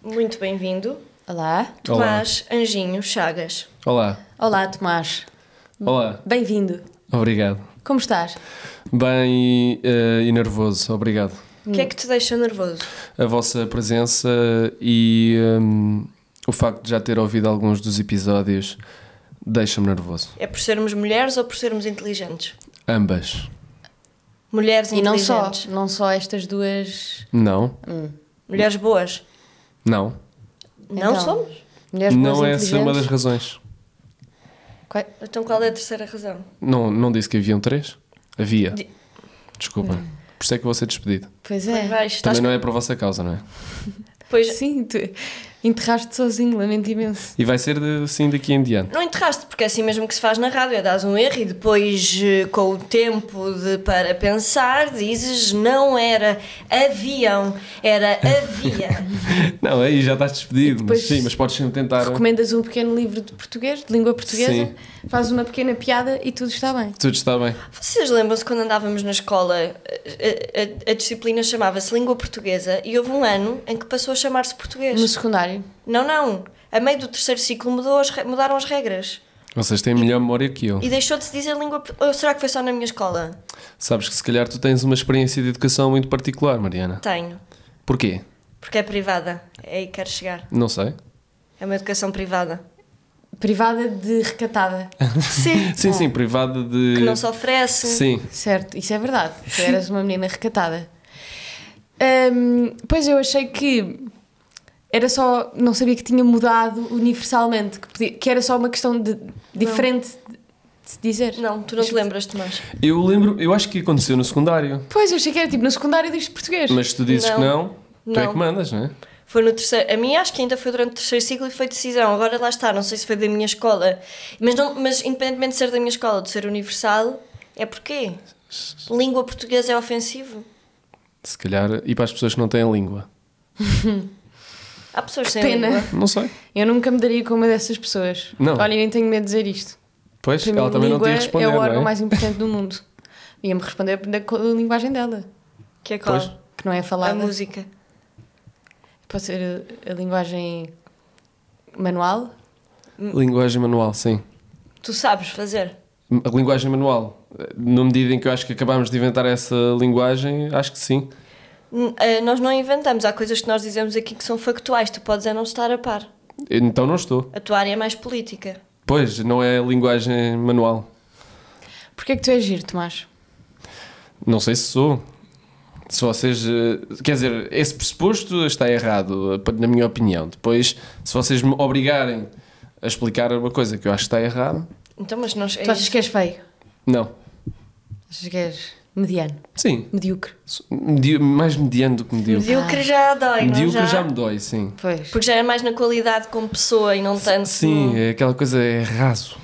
Muito bem-vindo, Olá. Tomás Anjinho Chagas. Olá. Olá, Tomás. Olá. Bem-vindo. Obrigado. Como estás? Bem e nervoso, obrigado. O que é que te deixa nervoso? A vossa presença e o facto de já ter ouvido alguns dos episódios deixa-me nervoso. É por sermos mulheres ou por sermos inteligentes? Ambas. Mulheres E não inteligentes. só estas duas. Não. Mulheres boas? Não. Não Então, somos? Mulheres boas Não e é essa uma das inteligentes. razões. Então qual é a terceira razão? Não disse que haviam 3? Havia. Di- Desculpa. Por isso é que vou ser despedido. Pois Bem, é. vais, estás... Também não é por vossa causa, não é? Pois, Sim, tu enterraste sozinho, lamento imenso. E vai ser assim daqui em diante. não enterraste, porque é assim mesmo que se faz na rádio, é dás um erro e depois, com o tempo para pensar, dizes não era avião, era havia. Não, aí já estás despedido. depois Mas sim, mas podes sempre tentar. Recomendas um pequeno livro de português, de língua portuguesa, Sim. fazes uma pequena piada e tudo está bem. Tudo está bem. Vocês lembram-se quando andávamos na escola, a disciplina chamava-se Língua Portuguesa e houve um ano em que passou a chamar-se Português? No secundário. Não. A meio do terceiro ciclo mudaram as regras. Vocês têm melhor memória que eu. E deixou de se dizer língua... Ou será que foi só na minha escola? Sabes que se calhar tu tens uma experiência de educação muito particular, Mariana. Tenho. Porquê? Porque é privada. É aí que quero chegar. Não sei. É uma educação privada. Privada de recatada. Sim. Sim, privada de... Que não se oferece. Sim. Certo, isso é verdade. Tu eras uma menina recatada. Pois eu achei que era só. Não sabia que tinha mudado universalmente, que era só uma questão de diferente de se dizer. Não, tu não te lembras, Tomás. Eu acho que aconteceu no secundário. Pois eu achei que era tipo no secundário diz português. Mas se tu dizes Não. que não, tu é Não. que mandas, não é? Foi no terceiro... A minha acho que ainda foi durante o terceiro ciclo e foi decisão. Agora lá está, não sei se foi da minha escola. Mas independentemente de ser da minha escola, de ser universal, é porquê? Língua portuguesa é ofensivo? Se calhar, e para as pessoas que não têm língua. Há pessoas sem pena. língua. Não sei. Eu nunca me daria com uma dessas pessoas. Não. Olha, eu nem tenho medo de dizer isto. Pois, Para ela mim, também não língua tinha responder, é o órgão não é? mais importante do mundo. Ia-me responder da linguagem dela, Que é qual? Pois. que não é A falada. música. Pode ser a linguagem manual. Linguagem manual, sim. Tu sabes fazer. A linguagem manual. Na medida em que eu acho que acabámos de inventar essa linguagem, acho que sim. Nós não inventamos. Há coisas que nós dizemos aqui que são factuais. Tu podes não estar a par. Então não estou. A tua área é mais política. Pois, não é linguagem manual. Porquê é que tu és giro, Tomás? Não sei se sou. Se vocês... Quer dizer, esse pressuposto está errado, na minha opinião. Depois, se vocês me obrigarem a explicar uma coisa que eu acho que está errada... Então, mas nós... Tu achas que és feio? Não. Achas que és mediano? Sim. Medíocre? Mais mediano do que medíocre. Medíocre já dói, não Medíocre já já? me dói, sim. Pois. Porque já é mais na qualidade como pessoa e não tanto Sim, é aquela coisa é raso.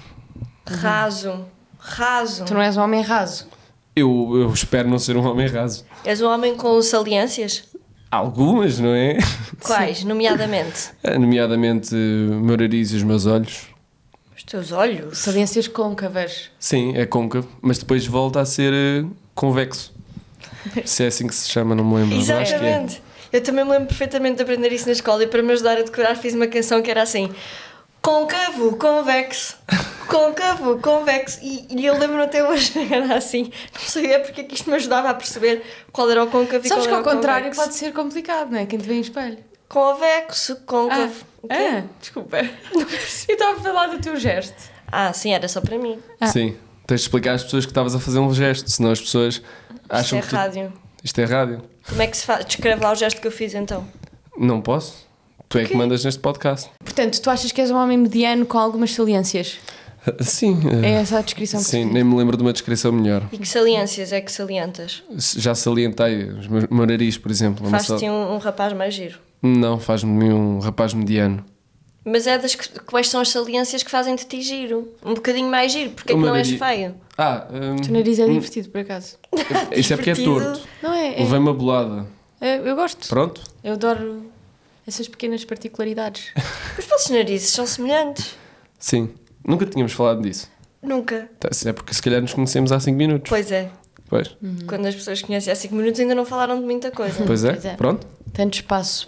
raso. Raso. Tu não és um homem raso. Eu espero não ser um homem raso. És um homem com saliências? Algumas, não é? Quais, nomeadamente? Nomeadamente o meu nariz e os meus olhos. Os teus olhos? Saliências côncavas. Sim, é côncavo, mas depois volta a ser convexo. Se é assim que se chama, não me lembro. mas acho que é. Exatamente. Eu também me lembro perfeitamente de aprender isso na escola e para me ajudar a decorar fiz uma canção que era assim: côncavo, convexo, côncavo, convexo. E eu lembro até hoje, era assim. Não sei, é porque é que isto me ajudava a perceber qual era o côncavo e Sabes que qual ao era o contrário convexo. pode ser complicado, não é? Quem te vê em espelho. Convexo, côncavo. O quê? Desculpa. Eu estava a falar do teu gesto. Ah, sim, era só para mim. Sim, tens de explicar às pessoas que estavas a fazer um gesto, senão as pessoas Isto acham é que tu... rádio. Isto é rádio. Como é que se faz? Descreve lá o gesto que eu fiz então. Não posso. Tu é que mandas neste podcast. Portanto, tu achas que és um homem mediano com algumas saliências? Sim. É essa a descrição que Sim, tu nem me lembro de uma descrição melhor. E que saliências é que salientas? Já salientei o meu nariz, por exemplo. Faz-te um rapaz mais giro. Não, faz-me um rapaz mediano. Mas é quais são as saliências que fazem de ti giro? Um bocadinho mais giro, porque é que O não meu és nariz- feio? O teu nariz é divertido, por acaso. Isso é porque é Divertido. torto. Não é? Levei uma bolada. Eu gosto. Pronto? Eu adoro essas pequenas particularidades. Os vossos narizes são semelhantes? Sim. Nunca tínhamos falado disso. Nunca. É porque se calhar nos conhecemos há 5 minutos. Pois é. Pois. Quando as pessoas conhecem há 5 minutos ainda não falaram de muita coisa. Pois é. Pois é. Pronto. Tanto espaço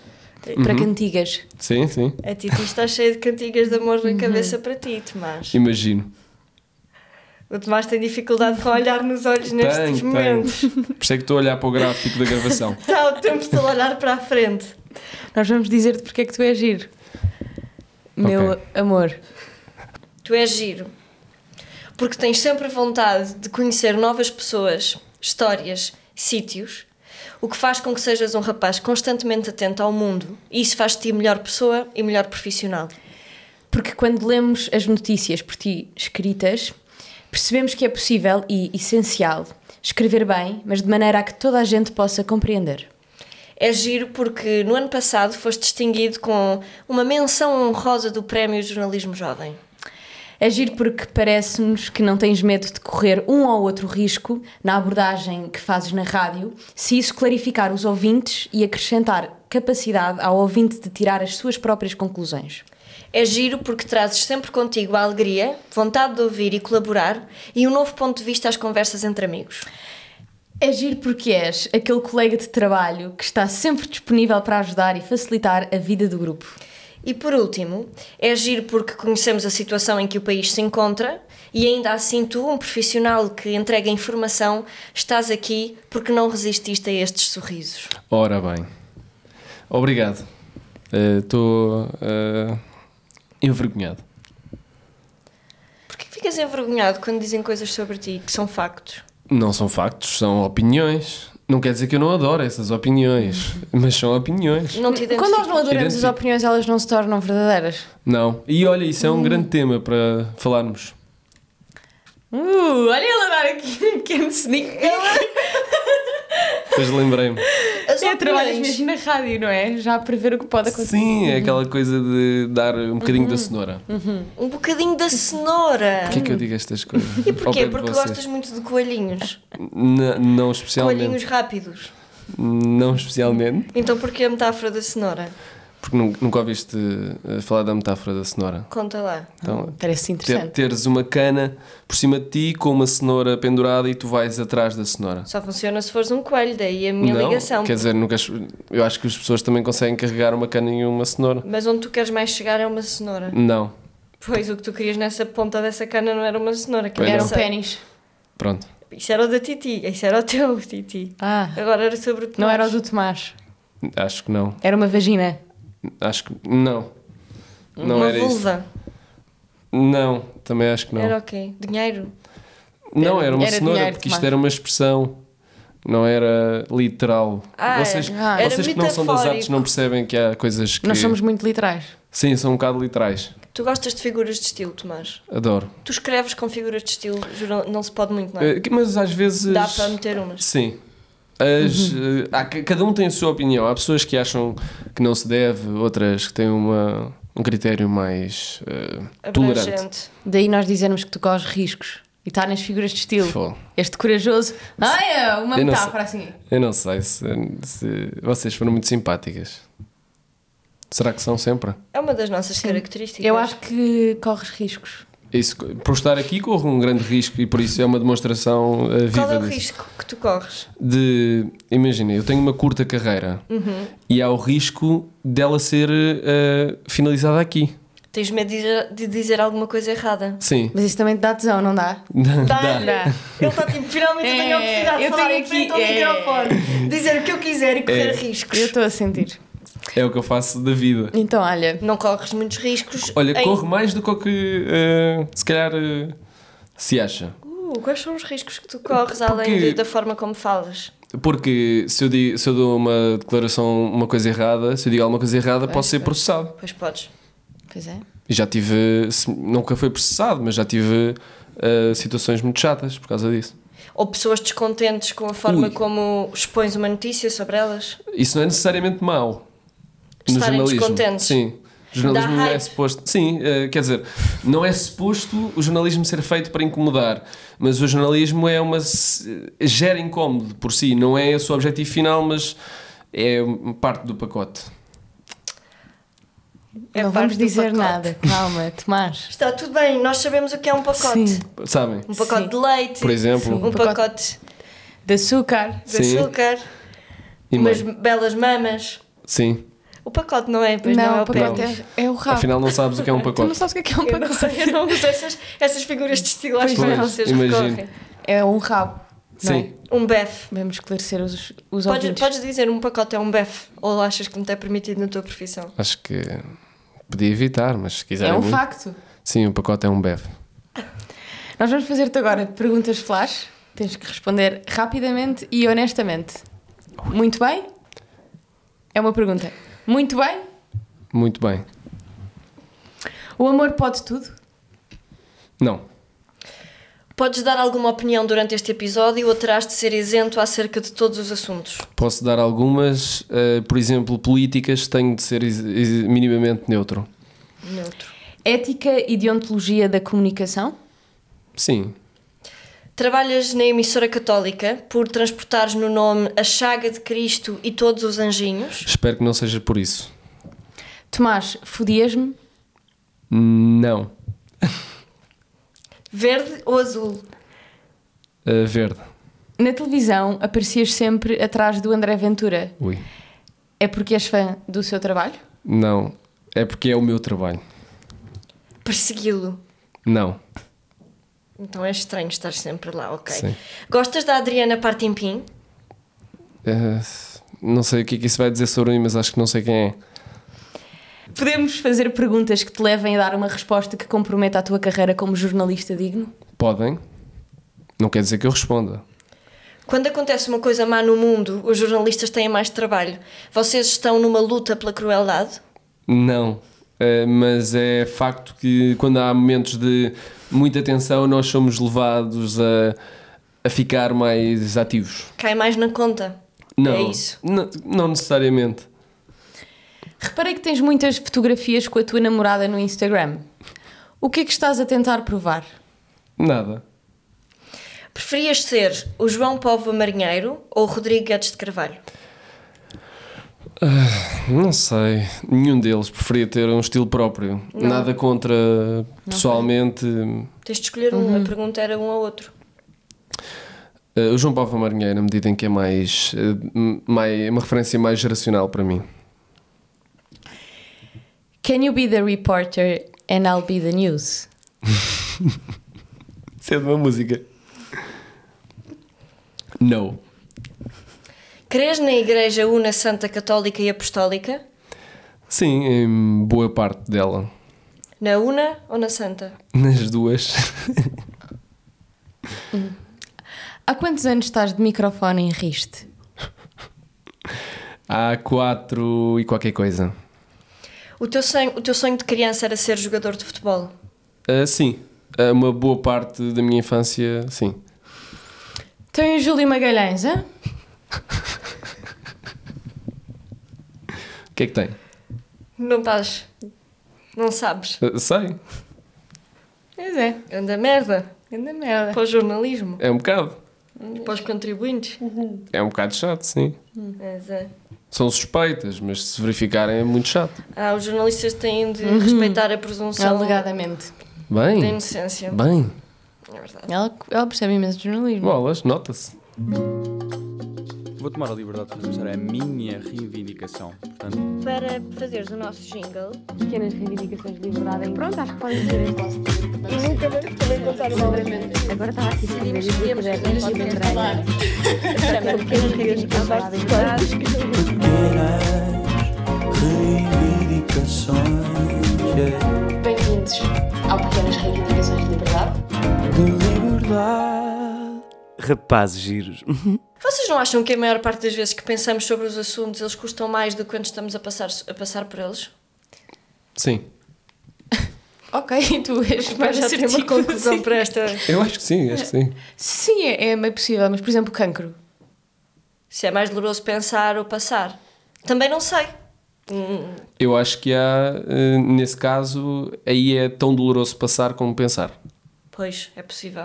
Para cantigas. Sim, sim. A Titi está cheia de cantigas de amor na cabeça para ti, Tomás. Imagino. O Tomás tem dificuldade com olhar nos olhos nestes momentos. Por isso é que estou a olhar para o gráfico da gravação. Está o tempo todo a olhar para a frente. Nós vamos dizer-te porque é que tu és giro. Meu amor. Tu és giro. Porque tens sempre vontade de conhecer novas pessoas, histórias, sítios, o que faz com que sejas um rapaz constantemente atento ao mundo, e isso faz de ti melhor pessoa e melhor profissional. Porque quando lemos as notícias por ti escritas, percebemos que é possível e essencial escrever bem, mas de maneira a que toda a gente possa compreender. É giro porque no ano passado foste distinguido com uma menção honrosa do Prémio Jornalismo Jovem. É giro porque parece-nos que não tens medo de correr um ou outro risco na abordagem que fazes na rádio, se isso clarificar os ouvintes e acrescentar capacidade ao ouvinte de tirar as suas próprias conclusões. É giro porque trazes sempre contigo a alegria, vontade de ouvir e colaborar e um novo ponto de vista às conversas entre amigos. É giro porque és aquele colega de trabalho que está sempre disponível para ajudar e facilitar a vida do grupo. E por último, é giro porque conhecemos a situação em que o país se encontra e ainda assim tu, um profissional que entrega informação, estás aqui porque não resististe a estes sorrisos. Ora bem. Obrigado. Estou envergonhado. Porquê que ficas envergonhado quando dizem coisas sobre ti que são factos? Não são factos, são opiniões. Não quer dizer que eu não adoro essas opiniões, mas são opiniões. Não te Quando nós não adoramos as Identifico. opiniões, elas não se tornam verdadeiras. Não. E olha, isso é um grande tema para falarmos. Olha ela dar aqui um pequeno sneak peek. Depois lembrei-me. As Trabalhas opiniões, mesmo na rádio, não é? Já a prever o que pode acontecer. Sim, é aquela coisa de dar um bocadinho da cenoura. um bocadinho da cenoura. Porquê é que eu digo estas coisas? E Ao porquê? pé de Porque vocês? gostas muito de coelhinhos. Não especialmente. Coelhinhos rápidos. Não especialmente. Então porquê a metáfora da cenoura? Porque nunca ouviste falar da metáfora da cenoura. Conta lá. Então, Parece interessante. teres uma cana por cima de ti com uma cenoura pendurada e tu vais atrás da cenoura. Só funciona se fores um coelho, daí a minha Não, ligação. quer dizer, eu acho que as pessoas também conseguem carregar uma cana em uma cenoura. Mas onde tu queres mais chegar é uma cenoura. Não. Pois o que tu querias nessa ponta dessa cana não era uma cenoura. Que Pois eu Era não um sei. pênis. Pronto. Isso era o da Titi, isso era o teu, Titi. Agora era sobre o Tomás. Não era o do Tomás. Acho que não. Era uma vagina. Acho que não. Não uma era isso. vulva. Não, também acho que não. Era o quê? Dinheiro? Não, era uma Era cenoura, dinheiro, porque isto Tomás. era uma expressão. Não era literal. Ah, vocês era vocês que não são das metafórico. artes não percebem que há coisas que... Nós somos muito literais. Sim, são um bocado literais. Tu gostas de figuras de estilo, Tomás? Adoro. Tu escreves com figuras de estilo, juro, não se pode muito, não é? Mas às vezes... Dá para meter umas. Sim. Cada um tem a sua opinião. Há pessoas que acham que não se deve, outras que têm um critério mais tolerante. Abrangente. Daí nós dizermos que tu corres riscos. E está nas figuras de estilo. Fogo. Este corajoso. É uma Eu não metáfora assim. Eu não sei se vocês foram muito simpáticas. Será que são sempre? É uma das nossas características. Eu acho que corres riscos. Isso, por estar aqui corro um grande risco e por isso é uma demonstração viva Qual é o disso. risco que tu corres? Imagina, eu tenho uma curta carreira e há o risco dela ser finalizada aqui. Tens medo de dizer alguma coisa errada? Sim. Mas isso também te dá tesão, não dá? Dá. Ele está tipo, finalmente eu tenho a oportunidade de eu falar tenho em frente ao aqui- microfone, dizer o que eu quiser e correr riscos. Eu estou a sentir. É o que eu faço da vida. Então, olha, Não corres muitos riscos. Olha, em- corro mais do que o que se calhar se acha. Quais são os riscos que tu corres Porque- além da forma como falas? Porque se eu dou uma declaração, uma coisa errada, se eu digo alguma coisa errada, posso ser processado. Pois podes. pois é. E já tive, nunca foi processado, mas já tive situações muito chatas por causa disso. Ou pessoas descontentes com a forma Ui. como expões uma notícia sobre elas? Isso não é necessariamente mau. No Estarem jornalismo. descontentes. Sim. O jornalismo Dá não é hype. suposto. Sim, quer dizer, não é suposto o jornalismo ser feito para incomodar, mas o jornalismo gera incómodo por si, não é o seu objetivo final, mas é parte do pacote. É não parte vamos do dizer pacote. nada. Calma, Tomás. Está tudo bem, nós sabemos o que é um pacote. Sim. Sabem? Um pacote Sim. de leite, Por exemplo. um pacote De açúcar. de Sim. açúcar, E umas mais. belas mamas, Sim. O pacote não é, pois Não, não é o o pacote pênis. é o rabo. Afinal, não sabes o que é um Tu não pacote. sabes o que é um Eu não pacote. sei, eu não uso essas figuras de estilo, acho que Pois, vocês imagino. recorrem. É um rabo. Não é? Sim. Um bef. Vamos esclarecer os Podes, ouvintes. podes dizer um pacote é um bef? Ou achas que não te é permitido na tua profissão? Acho que podia evitar, mas se quiserem É um muito. facto. Sim, um pacote é um BEV. Nós vamos fazer-te agora perguntas flash. Tens que responder rapidamente e honestamente. Muito bem? É uma pergunta. Muito bem? Muito bem. O amor pode tudo? Não. Podes dar alguma opinião durante este episódio ou terás de ser isento acerca de todos os assuntos? Posso dar algumas, por exemplo, políticas, tenho de ser minimamente neutro. Neutro. Ética e deontologia da comunicação? Sim. Trabalhas na emissora católica por transportares no nome a chaga de Cristo e todos os anjinhos? Espero que não seja por isso. Tomás, fodias-me? Não. Verde ou azul? Verde. Na televisão aparecias sempre atrás do André Ventura. Ui. É porque és fã do seu trabalho? Não. É porque é o meu trabalho. Persegui-lo. Não. Então é estranho estar sempre lá, ok. Sim. Gostas da Adriana Partimpim? Não sei o que é que isso vai dizer sobre mim, mas acho que não sei quem é. Podemos fazer perguntas que te levem a dar uma resposta que comprometa a tua carreira como jornalista digno? Podem. Não quer dizer que eu responda. Quando acontece uma coisa má no mundo, os jornalistas têm mais trabalho. Vocês estão numa luta pela crueldade? Não. Mas é facto que quando há momentos de muita tensão, nós somos levados a ficar mais ativos. Cai mais na conta? Não. É isso? Não necessariamente. Reparei que tens muitas fotografias com a tua namorada no Instagram. O que é que estás a tentar provar? Nada. Preferias ser o João Póvoa Marinheiro ou o Rodrigo Guedes de Carvalho? Não sei. Nenhum deles. Preferia ter um estilo próprio. Não. Nada contra, pessoalmente. Tens de escolher um. A pergunta era um ou outro. O João Paulo Marinheiro, na medida em que é uma referência mais geracional para mim. Can you be the reporter and I'll be the news? Isso é de uma música. No. Crês na Igreja Una Santa Católica e Apostólica? Sim, em boa parte dela. Na Una ou na Santa? Nas duas. Há quantos anos estás de microfone em Riste? Há 4 e qualquer coisa. O teu sonho de criança era ser jogador de futebol? Sim. Uma boa parte da minha infância, sim. Então e o Júlio Magalhães, hã? O que é que tem? Não estás... Não sabes? Sei. Pois é, Anda merda. anda merda. Para o jornalismo. É um bocado. Para os contribuintes. É um bocado chato, sim. Mas é. São suspeitas, mas se verificarem é muito chato. Os jornalistas têm de respeitar a presunção Alegadamente. da Bem. inocência. Bem. É verdade. Ela percebe imenso de jornalismo. Bolas, nota-se. Vou tomar a liberdade de começar a minha reivindicação. Portanto, Para fazeres o nosso jingle, Pequenas reivindicações de liberdade. Pronto, acho que podem dizer este vosso nunca vamos também contar o nome. Agora estava aqui a escrever e Decidimos que podemos falar. Chama Pequenas reivindicações de liberdade. Reivindicações Bem-vindos ao Pequenas Reivindicações de Liberdade. de liberdade. Rapazes giros. Vocês não acham que a maior parte das vezes que pensamos sobre os assuntos eles custam mais do que quando estamos a passar por eles? Sim. Ok, e tu és mais Já tenho uma assertivo. conclusão para esta. Eu acho que sim, Sim, é meio possível, mas por exemplo, cancro. Se é mais doloroso pensar ou passar. Também não sei. Eu acho que há, nesse caso, aí é tão doloroso passar como pensar. Pois, é possível.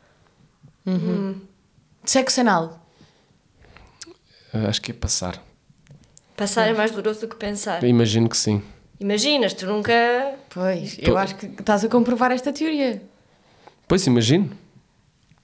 Sexo anal. Eu acho que é passar. Passar é mais doloroso do que pensar. Eu imagino que sim. Imaginas, tu nunca... Pois, eu acho que estás a comprovar esta teoria. Pois, imagino.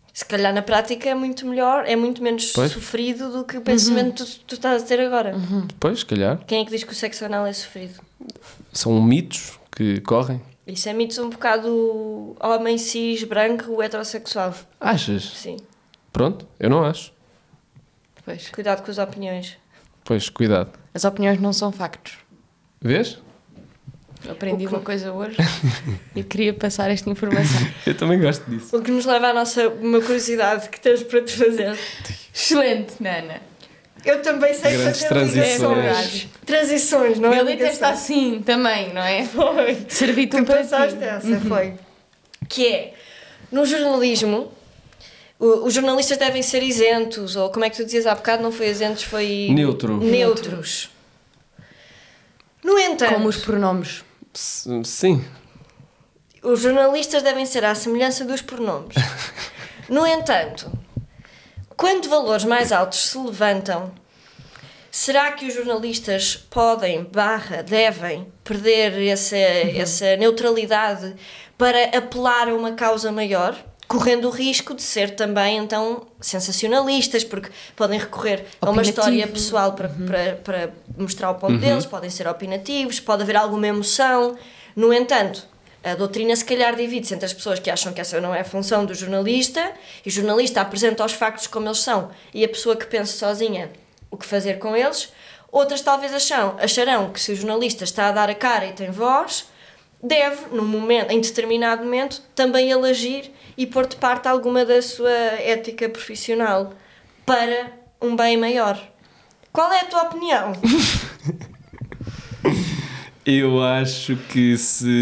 Se calhar na prática é muito melhor, é muito menos Pois. sofrido do que o pensamento que tu estás a ter agora. Pois, se calhar. Quem é que diz que o sexo anal é sofrido? São mitos que correm. Isso é mitos um bocado homem cis, branco, heterossexual. Achas? Sim. Pronto, eu não acho. Pois. Cuidado com as opiniões. Pois, cuidado. As opiniões não são factos. Vês? Aprendi uma coisa hoje e queria passar esta informação. Eu também gosto disso. O que nos leva à nossa uma curiosidade que temos para te fazer. Excelente, Nana. Eu também sei Grandes fazer transições. ligações. Transições, não é? Ele até ligação. está assim também, não é? Foi. Servi-te Tu um pensaste pratinho. essa, foi. Que é, no jornalismo, os jornalistas devem ser isentos, ou como é que tu dizias há bocado, não foi isentos, foi... Neutro. Neutros. No entanto, Como os pronomes. Sim. os jornalistas devem ser à semelhança dos pronomes. No entanto, quando valores mais altos se levantam, será que os jornalistas podem, devem, perder essa neutralidade para apelar a uma causa maior? Correndo o risco de ser também, então, sensacionalistas, porque podem recorrer a uma Opinativo. história pessoal para mostrar o ponto deles, podem ser opinativos, pode haver alguma emoção. No entanto, a doutrina se calhar divide-se entre as pessoas que acham que essa não é a função do jornalista, e o jornalista apresenta os factos como eles são, e a pessoa que pensa sozinha o que fazer com eles. Outras talvez acharão que se o jornalista está a dar a cara e tem voz, deve, em determinado momento, também ele agir e pôr de parte alguma da sua ética profissional para um bem maior. Qual é a tua opinião? Eu acho que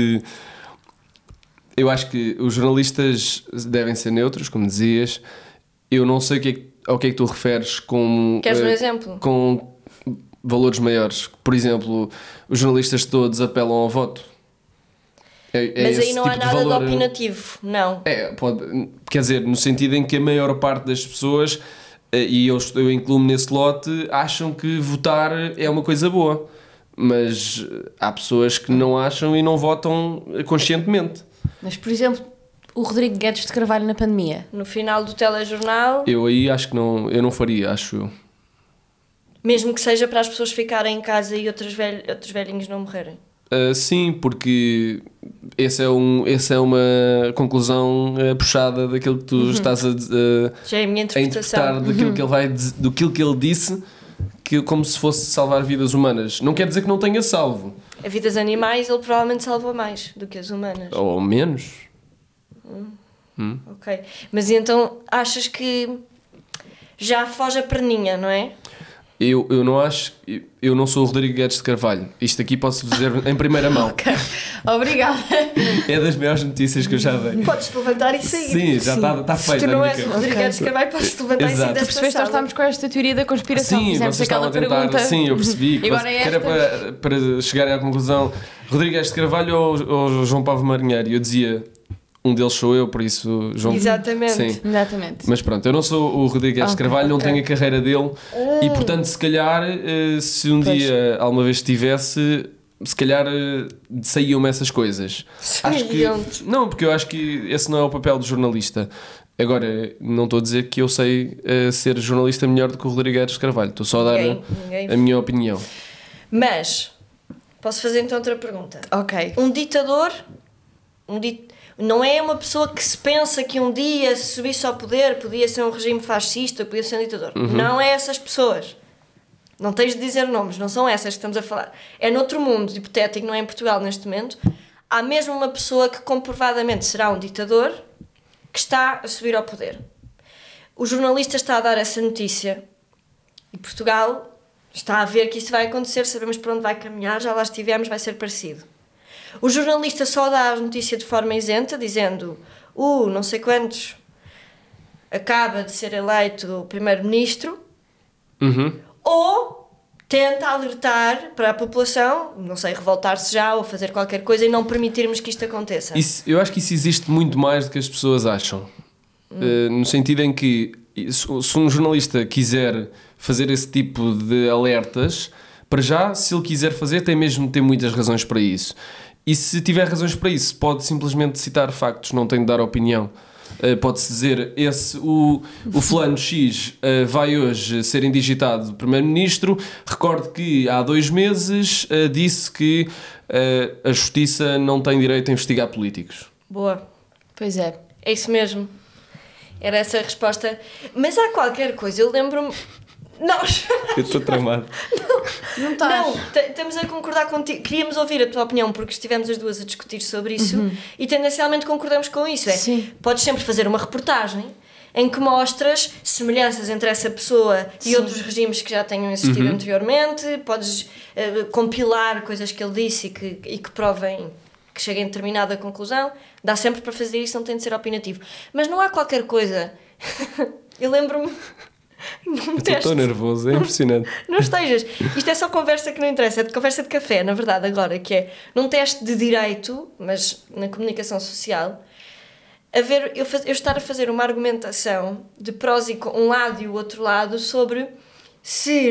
Eu acho que os jornalistas devem ser neutros, como dizias. Eu não sei ao que é que tu referes com... Queres um exemplo? Com valores maiores. Por exemplo, os jornalistas todos apelam ao voto. Mas aí esse não há tipo de nada valor. de opinativo, não. Quer dizer, no sentido em que a maior parte das pessoas, e eu incluo-me nesse lote, acham que votar é uma coisa boa. Mas há pessoas que não acham e não votam conscientemente. Mas, por exemplo, o Rodrigo Guedes de Carvalho na pandemia. No final do telejornal, Eu aí acho que não, eu não faria, acho eu. mesmo que seja para as pessoas ficarem em casa e outros velhinhos não morrerem. Sim, porque essa é uma conclusão puxada daquilo que tu estás Já é a minha a interpretação. interpretar daquilo que ele do que ele disse, que como se fosse salvar vidas humanas. Não quer dizer que não tenha salvo, A vidas animais ele provavelmente salva mais do que as humanas. ou menos. Ok. Mas então achas que já foge a perninha, não é? Eu não acho, eu não sou o Rodrigo Guedes de Carvalho. Isto aqui posso dizer em primeira mão. Obrigada. É das maiores notícias que eu já dei. Podes-te levantar e sair. Sim, já está Se feito. tu não és o Rodrigo Guedes Carvalho, podes-te levantar e sair Exato. desta Percebeste, nós sala. estávamos com esta teoria da conspiração. Sim, Fizemos vocês estavam aquela a tentar. pergunta. Sim, eu percebi. E agora é Que era para chegarem à conclusão: Rodrigo Guedes de Carvalho ou João Paulo Marinheiro? E eu dizia: um deles sou eu, por isso João. Exatamente. Sim. Exatamente. Mas pronto, eu não sou o Rodrigo Guedes de Carvalho, não tenho a carreira dele e portanto, se calhar, se um dia alguma vez tivesse, se calhar saíam-me essas coisas. Acho que, Saíam-te. não, porque eu acho que esse não é o papel do jornalista. Agora, não estou a dizer que eu sei ser jornalista melhor do que o Rodrigo Guedes de Carvalho, estou só a dar Ninguém. a minha opinião. Mas, posso fazer então outra pergunta? Ok. Um ditador não é uma pessoa que se pensa que um dia, se subisse ao poder, podia ser um regime fascista, podia ser um ditador. Não é essas pessoas. Não tens de dizer nomes, não são essas que estamos a falar. É noutro mundo hipotético, não é em Portugal neste momento. Há mesmo uma pessoa que comprovadamente será um ditador que está a subir ao poder. O jornalista está a dar essa notícia e Portugal está a ver que isso vai acontecer, sabemos para onde vai caminhar, já lá estivemos, vai ser parecido. O jornalista só dá a notícia de forma isenta, dizendo não sei quantos acaba de ser eleito o primeiro-ministro, ou tenta alertar para a população, não sei, revoltar-se já ou fazer qualquer coisa e não permitirmos que isto aconteça. Eu acho que isso existe muito mais do que as pessoas acham. No sentido em que, se um jornalista quiser fazer esse tipo de alertas, para já, se ele quiser fazer, tem muitas razões para isso. E se tiver razões para isso, pode simplesmente citar factos, não tem de dar opinião. Pode-se dizer, o fulano X vai hoje ser indigitado primeiro-ministro. Recordo que há 2 meses disse que a justiça não tem direito a investigar políticos. Boa. Pois é. É isso mesmo. Era essa a resposta. Mas há qualquer coisa, eu lembro-me... Nós... Eu estou tramado. Não estás. Não, estamos a concordar contigo. Queríamos ouvir a tua opinião porque estivemos as duas a discutir sobre isso e tendencialmente concordamos com isso. Sim. Podes sempre fazer uma reportagem em que mostras semelhanças entre essa pessoa e outros regimes que já tenham existido anteriormente. Podes compilar coisas que ele disse e que provem que cheguem a determinada conclusão. Dá sempre para fazer isso, não tem de ser opinativo. Mas não há qualquer coisa. Eu lembro-me. Estou tão nervoso, é impressionante. Não estejas. Isto é só conversa que não interessa, é de conversa de café, na verdade, agora, que é num teste de direito, mas na comunicação social, eu estar a fazer uma argumentação de prós e um lado e o outro lado sobre se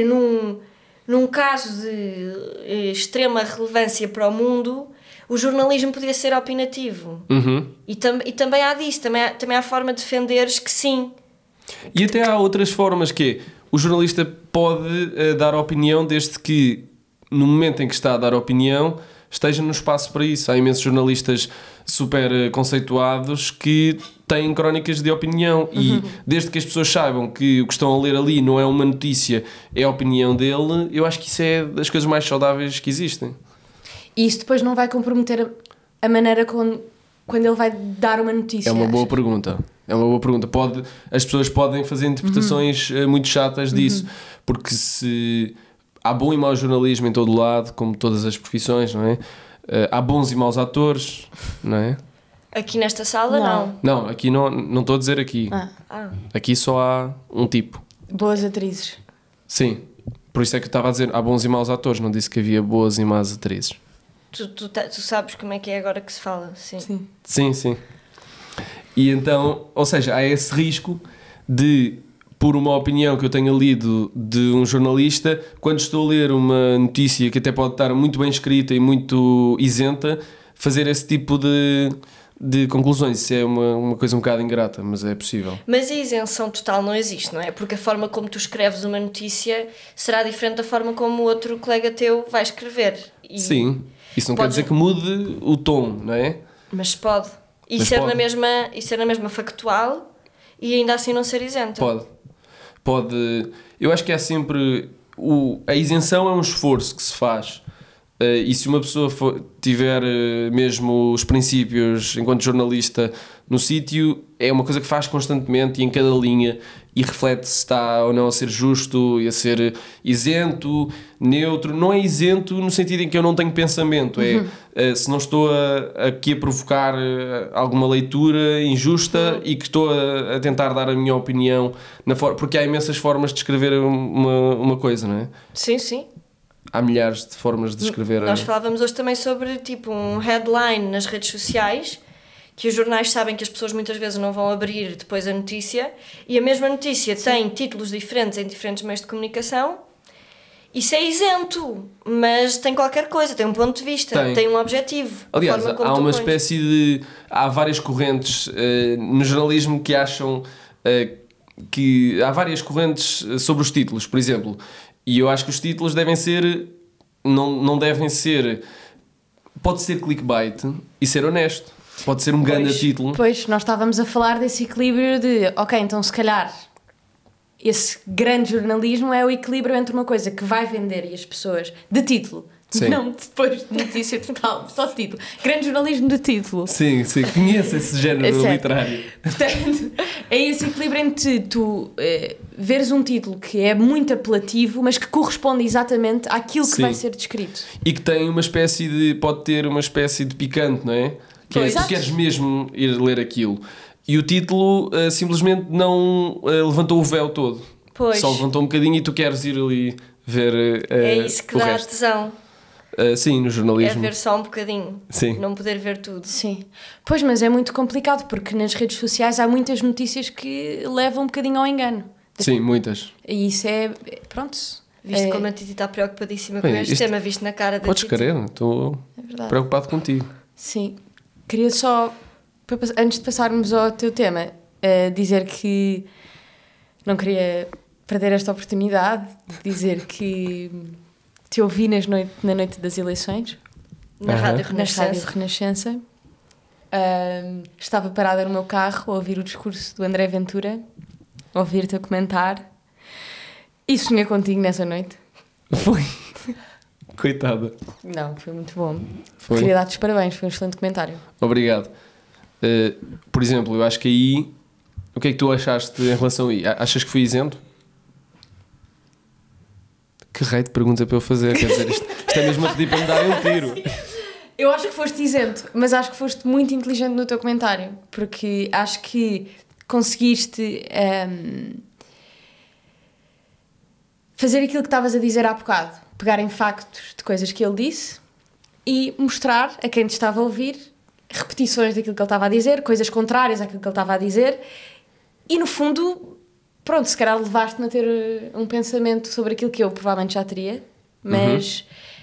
num caso de extrema relevância para o mundo o jornalismo podia ser opinativo. E também há disso, também há forma de defenderes que sim. E até há outras formas que o jornalista pode dar opinião desde que no momento em que está a dar opinião esteja no espaço para isso. Há imensos jornalistas super conceituados que têm crónicas de opinião e desde que as pessoas saibam que o que estão a ler ali não é uma notícia, é a opinião dele, eu acho que isso é das coisas mais saudáveis que existem. E isso depois não vai comprometer a maneira quando ele vai dar uma notícia? É uma boa pergunta. É uma boa pergunta. As pessoas podem fazer interpretações muito chatas disso, porque se há bom e mau jornalismo em todo o lado, como todas as profissões, não é? Há bons e maus atores, não é? Aqui nesta sala, não. Não, aqui não estou a dizer aqui. Aqui só há um tipo. Boas atrizes. Sim, por isso é que eu estava a dizer, há bons e maus atores, não disse que havia boas e más atrizes. Tu sabes como é que é agora que se fala, sim. Sim. E então, ou seja, há esse risco de, por uma opinião que eu tenha lido de um jornalista, quando estou a ler uma notícia que até pode estar muito bem escrita e muito isenta, fazer esse tipo de conclusões. Isso é uma coisa um bocado ingrata, mas é possível. Mas a isenção total não existe, não é? Porque a forma como tu escreves uma notícia será diferente da forma como o outro colega teu vai escrever. Sim, isso não quer dizer que mude o tom, não é? Mas pode. E ser na mesma factual e ainda assim não ser isenta. Pode. Eu acho que é sempre... A isenção é um esforço que se faz. E se uma pessoa tiver mesmo os princípios enquanto jornalista no sítio, é uma coisa que faz constantemente e em cada linha e reflete se está ou não a ser justo e a ser isento, neutro. Não é isento no sentido em que eu não tenho pensamento, se não estou aqui a provocar alguma leitura injusta e que estou a tentar dar a minha opinião, porque há imensas formas de escrever uma coisa, não é? Sim. Há milhares de formas de escrever. Nós falávamos hoje também sobre tipo um headline nas redes sociais, que os jornais sabem que as pessoas muitas vezes não vão abrir depois a notícia, e a mesma notícia tem títulos diferentes em diferentes meios de comunicação. Isso é isento, mas tem qualquer coisa, tem um ponto de vista, tem um objetivo. Aliás, há uma espécie de... Há várias correntes no jornalismo que acham que... Há várias correntes sobre os títulos, por exemplo... E eu acho que os títulos devem ser... Não devem ser... Pode ser clickbait e ser honesto. Pode ser um grande título. Pois, nós estávamos a falar desse equilíbrio de... Ok, então se calhar esse grande jornalismo é o equilíbrio entre uma coisa que vai vender e as pessoas... De título. Sim. Não depois de notícia total, só de título. Grande jornalismo de título. Sim, conheço esse género literário. Portanto, é esse equilíbrio entre tu veres um título que é muito apelativo, mas que corresponde exatamente àquilo que vai ser descrito. E que tem uma espécie de... Pode ter uma espécie de picante, não é? Que é, tu queres mesmo ir ler aquilo. E o título simplesmente não levantou o véu todo. Pois. Só levantou um bocadinho e tu queres ir ali ver é isso que o dá resto. tesão. Sim, no jornalismo. É ver só um bocadinho. Sim. Não poder ver tudo. Sim. Pois, mas é muito complicado porque nas redes sociais há muitas notícias que levam um bocadinho ao engano. Sim, muitas. E isso é... Pronto. Viste como a Titi está preocupadíssima com este tema, viste na cara da Podes Titi. querer, estou preocupado contigo. Sim. Queria só Antes de passarmos ao teu tema, dizer que não queria perder esta oportunidade de dizer que te ouvi na noite das eleições, Na Rádio na Rádio Renascença. Renascença. Estava parada no meu carro a ouvir o discurso do André Ventura, a ouvir-te a comentar, e sonhei contigo nessa noite. Foi. Coitada. Não, foi muito bom. Foi. Queria dar-te os parabéns, foi um excelente comentário. Obrigado. Por exemplo, eu acho que aí... O que é que tu achaste em relação a aí? Achas que fui isento? Que raio de pergunta para eu fazer? Quer dizer, isto é mesmo a pedir para me darem um tiro. Eu acho que foste isento, mas acho que foste muito inteligente no teu comentário, porque acho que conseguiste fazer aquilo que estavas a dizer há bocado, pegar em factos de coisas que ele disse e mostrar a quem te estava a ouvir repetições daquilo que ele estava a dizer, coisas contrárias àquilo que ele estava a dizer, e no fundo, pronto, se calhar levaste-me a ter um pensamento sobre aquilo que eu provavelmente já teria, mas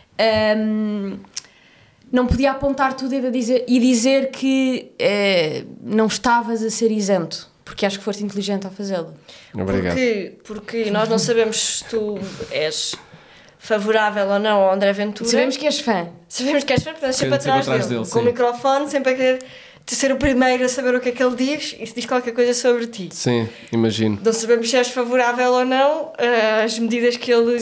não podia apontar-te o dedo e dizer que não estavas a ser isento, porque acho que foste inteligente ao fazê-lo. Obrigado. Porque nós não sabemos se tu és favorável ou não ao André Ventura. Sabemos que és fã. Sabemos que és fã, portanto, sempre Sempre atrás dele. dele, Com o sim. microfone, sempre a querer ser o primeiro a saber o que é que ele diz e se diz qualquer coisa sobre ti. Sim, imagino. Não sabemos se és favorável ou não às medidas que ele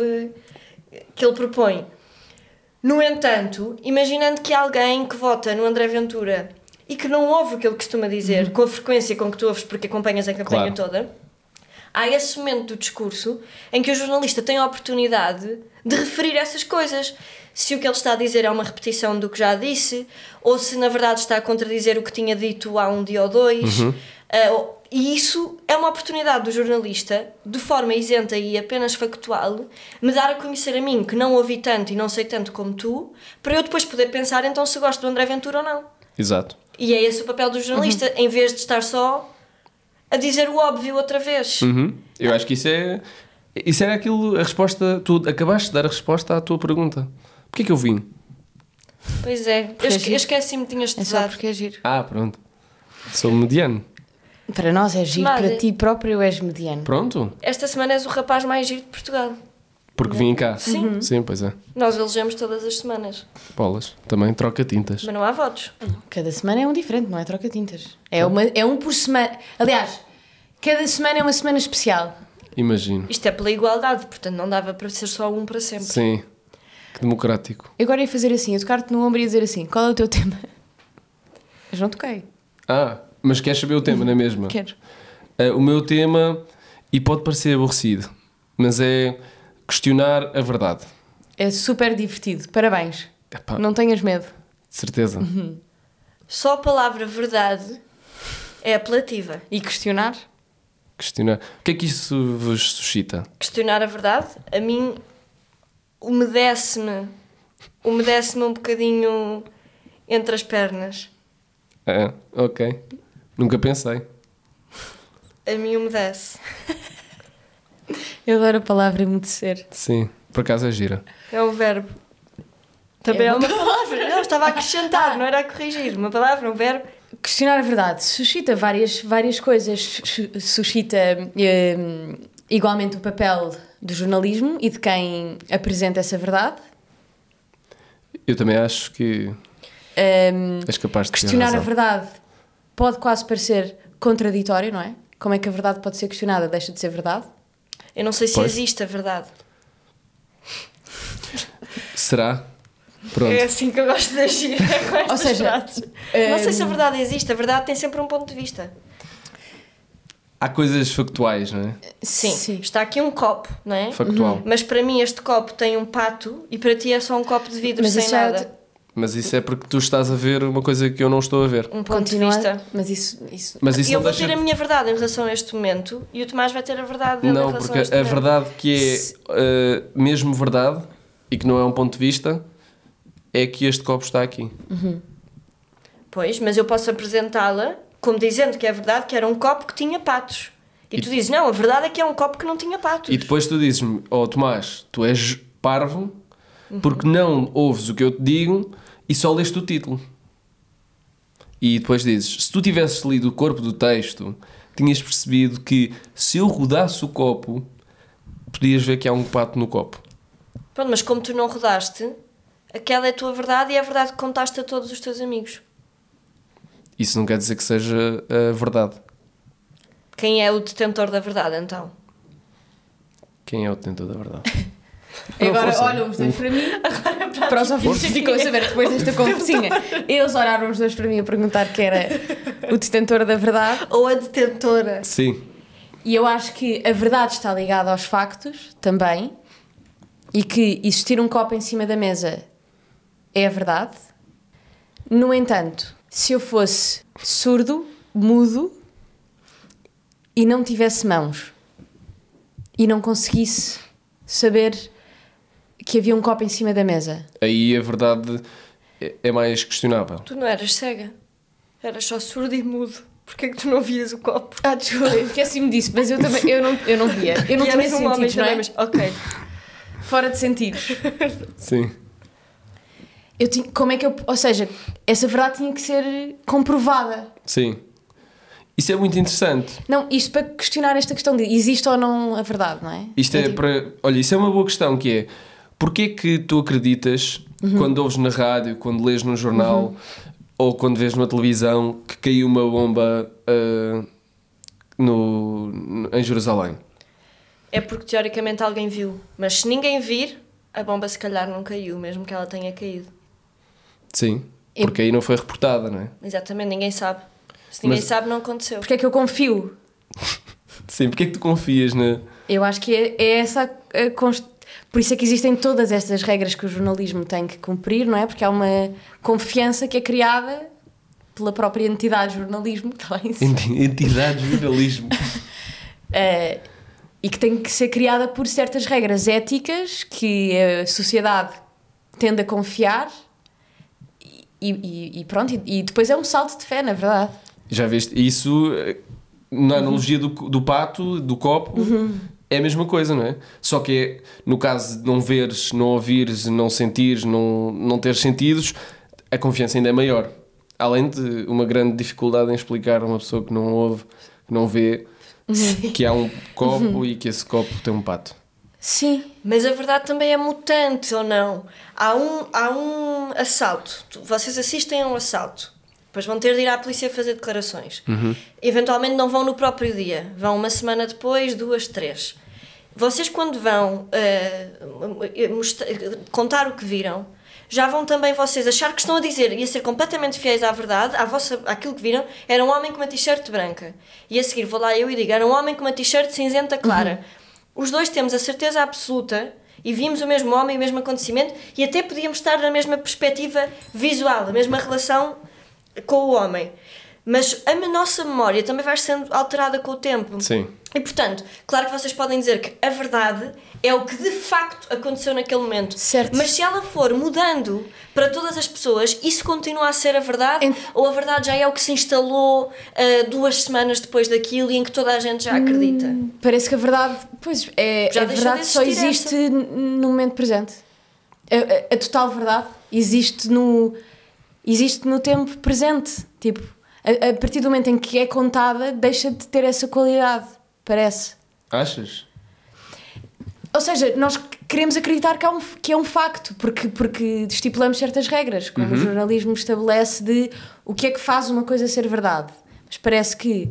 propõe. No entanto, imaginando que alguém que vota no André Ventura e que não ouve o que ele costuma dizer com a frequência com que tu ouves porque acompanhas a campanha toda, há esse momento do discurso em que o jornalista tem a oportunidade de referir essas coisas. Se o que ele está a dizer é uma repetição do que já disse, ou se na verdade está a contradizer o que tinha dito há um dia ou dois. E isso é uma oportunidade do jornalista, de forma isenta e apenas factual, me dar a conhecer a mim, que não ouvi tanto e não sei tanto como tu, para eu depois poder pensar então se gosto do André Ventura ou não. Exato. E é esse o papel do jornalista, em vez de estar só a dizer o óbvio outra vez. Eu acho que isso era aquilo, a resposta. Tu acabaste de dar a resposta à tua pergunta. Porquê que eu vim? Pois é, eu esqueci-me que tinhas É só estudado. porque é giro. Pronto. Sou mediano. Para nós é giro, Nada. para ti próprio és mediano. Pronto. Esta semana és o rapaz mais giro de Portugal. Porque vim cá. Sim. Sim, pois é. Nós elegemos todas as semanas, Bolas. Também troca tintas. mas não há votos. Cada semana é um diferente, não é troca-tintas. É um por semana. Aliás, cada semana é uma semana especial. Imagino. Isto é pela igualdade, portanto não dava para ser só um para sempre. Sim. Que democrático. Eu agora ia fazer assim, eu tocar-te no ombro e ia dizer assim, qual é o teu tema? Mas não toquei. Mas queres saber o tema, não é mesmo? Quero. O meu tema, e pode parecer aborrecido, mas é questionar a verdade. É super divertido, parabéns. Epá, Não tenhas medo. de certeza. Só a palavra verdade é apelativa. E questionar? Questionar. O que é que isso vos suscita? Questionar a verdade, a mim umedece-me um bocadinho entre as pernas. Ok. Nunca pensei. A mim umedece. Eu adoro a palavra emudecer. Sim. Por acaso é gira. É um verbo. Também É é uma palavra. Não, estava a acrescentar, não era a corrigir. Uma palavra, um verbo. Questionar a verdade suscita várias coisas. Suscita igualmente o papel do jornalismo e de quem apresenta essa verdade. Eu também acho que és capaz de ter Questionar a razão. verdade pode quase parecer contraditório, não é? Como é que a verdade pode ser questionada? Deixa de ser verdade? Eu não sei se Pois. existe a verdade. Será? Pronto. É assim que eu gosto de agir. É com estas Ou seja, frases. Não sei se a verdade existe. A verdade tem sempre um ponto de vista. Há coisas factuais, não é? Sim. Está aqui um copo, não é? Factual. Mas para mim este copo tem um pato e para ti é só um copo de vidro Mas sem isso já é nada. Mas isso é porque tu estás a ver uma coisa que eu não estou a ver. Um ponto de vista. Mas isso Mas isso E eu não vou deixa... ter a minha verdade em relação a este momento e o Tomás vai ter a verdade dele em Não, relação porque a este a momento. verdade que é mesmo verdade e que não é um ponto de vista é que este copo está aqui. Pois, mas eu posso apresentá-la como dizendo que é verdade, que era um copo que tinha patos. E tu dizes, não, a verdade é que é um copo que não tinha patos. E depois tu dizes-me, Tomás, tu és parvo porque não ouves o que eu te digo e só leste o título. e depois dizes, se tu tivesses lido o corpo do texto, tinhas percebido que se eu rodasse o copo, podias ver que há um pato no copo. Pronto, mas como tu não rodaste, aquela é a tua verdade e é a verdade que contaste a todos os teus amigos. Isso não quer dizer que seja a verdade. Quem é o detentor da verdade, então? Quem é o detentor da verdade? Agora força. olham os dois para mim, para os ouvintes que ficam a saber depois desta conversinha. Eles olharam os dois para mim a perguntar quem era o detentor da verdade. Ou a detentora. Sim. E eu acho que a verdade está ligada aos factos também, e que existir um copo em cima da mesa é a verdade. No entanto, se eu fosse surdo, mudo e não tivesse mãos e não conseguisse saber que havia um copo em cima da mesa, Aí a verdade é mais questionável. Tu não eras cega. Eras só surdo e mudo. Porquê que tu não vias o copo? desculpa, esqueci-me disso, mas eu também eu não via. Eu não E tinha eras um homem sentidos, não é? também, mas... Ok. Fora de sentidos. Sim. Como é que eu... Ou seja, essa verdade tinha que ser comprovada. Sim. Isso é muito interessante. Não, isto para questionar esta questão de existe ou não a verdade, não é? Isto é tipo, para... Olha, isso é uma boa questão, que é... Porquê que tu acreditas, quando ouves na rádio, quando lês num jornal, ou quando vês numa televisão, que caiu uma bomba em Jerusalém? É porque teoricamente alguém viu. Mas se ninguém vir, a bomba se calhar não caiu, mesmo que ela tenha caído. Sim. Porque aí não foi reportada, não é? Exatamente, ninguém sabe. Se ninguém Mas- sabe, não aconteceu. Porque é que eu confio? Sim. Porquê que tu confias na... Eu acho que é essa por isso é que existem todas estas regras que o jornalismo tem que cumprir, não é? Porque há uma confiança que é criada pela própria entidade de jornalismo que está lá em cima. Entidade de jornalismo. E que tem que ser criada por certas regras éticas que a sociedade tende a confiar e pronto, e depois é um salto de fé, na verdade. Já viste? Isso, na analogia do pato, do copo, é a mesma coisa, não é? Só que é, no caso de não veres, não ouvires, não sentires, não teres sentidos, a confiança ainda é maior. Além de uma grande dificuldade em explicar a uma pessoa que não ouve, que não vê, que há um copo e que esse copo tem um pato. Sim. Mas a verdade também é mutante, ou não? Há um assalto. Vocês assistem a um assalto. Depois vão ter de ir à polícia fazer declarações. Eventualmente não vão no próprio dia. Vão uma semana depois, 2, 3. Vocês quando vão contar o que viram, já vão também vocês achar que estão a dizer e a ser completamente fiéis à verdade, àquilo que viram. Era um homem com uma t-shirt branca. E a seguir vou lá eu e digo, era um homem com uma t-shirt cinzenta clara. Os dois temos a certeza absoluta e vimos o mesmo homem, o mesmo acontecimento e até podíamos estar na mesma perspectiva visual, a mesma relação com o homem. Mas a nossa memória também vai sendo alterada com o tempo. Sim. E portanto, claro que vocês podem dizer que a verdade é o que de facto aconteceu naquele momento. Certo. Mas se ela for mudando para todas as pessoas, isso continua a ser a verdade? Ou a verdade já é o que se instalou 2 semanas depois daquilo e em que toda a gente já acredita? Parece que a verdade, pois, Já a deixou verdade de só existir existe no momento presente. A total verdade existe no tempo presente. Tipo, a partir do momento em que é contada, deixa de ter essa qualidade, parece. Achas? Ou seja, nós queremos acreditar que é um facto, porque estipulamos certas regras, como o jornalismo estabelece de o que é que faz uma coisa ser verdade. Mas parece que,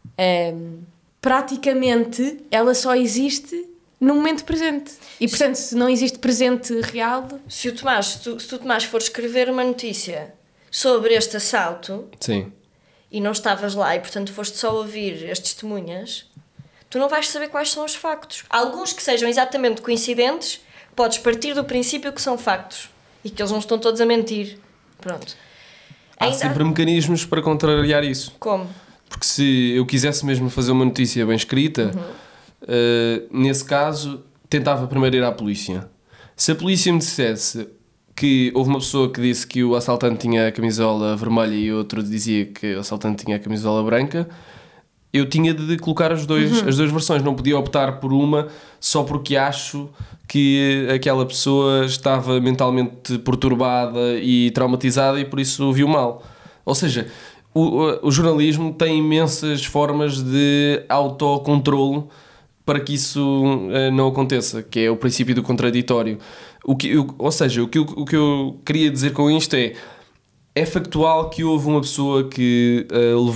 praticamente, ela só existe no momento presente. E, portanto, se não existe presente real... Se tu, Tomás, for escrever uma notícia sobre este assalto Sim. e não estavas lá e, portanto, foste só ouvir as testemunhas, tu não vais saber quais são os factos. Alguns que sejam exatamente coincidentes, podes partir do princípio que são factos e que eles não estão todos a mentir. Pronto. Há sempre mecanismos para contrariar isso. Como? Porque se eu quisesse mesmo fazer uma notícia bem escrita, nesse caso, tentava primeiro ir à polícia. Se a polícia me dissesse que houve uma pessoa que disse que o assaltante tinha a camisola vermelha e outro dizia que o assaltante tinha a camisola branca, eu tinha de colocar as duas versões. Não podia optar por uma só porque acho que aquela pessoa estava mentalmente perturbada e traumatizada e por isso viu mal. Ou seja, o jornalismo tem imensas formas de autocontrolo para que isso não aconteça, que é o princípio do contraditório. Ou seja, o que eu queria dizer com isto é factual que houve uma pessoa que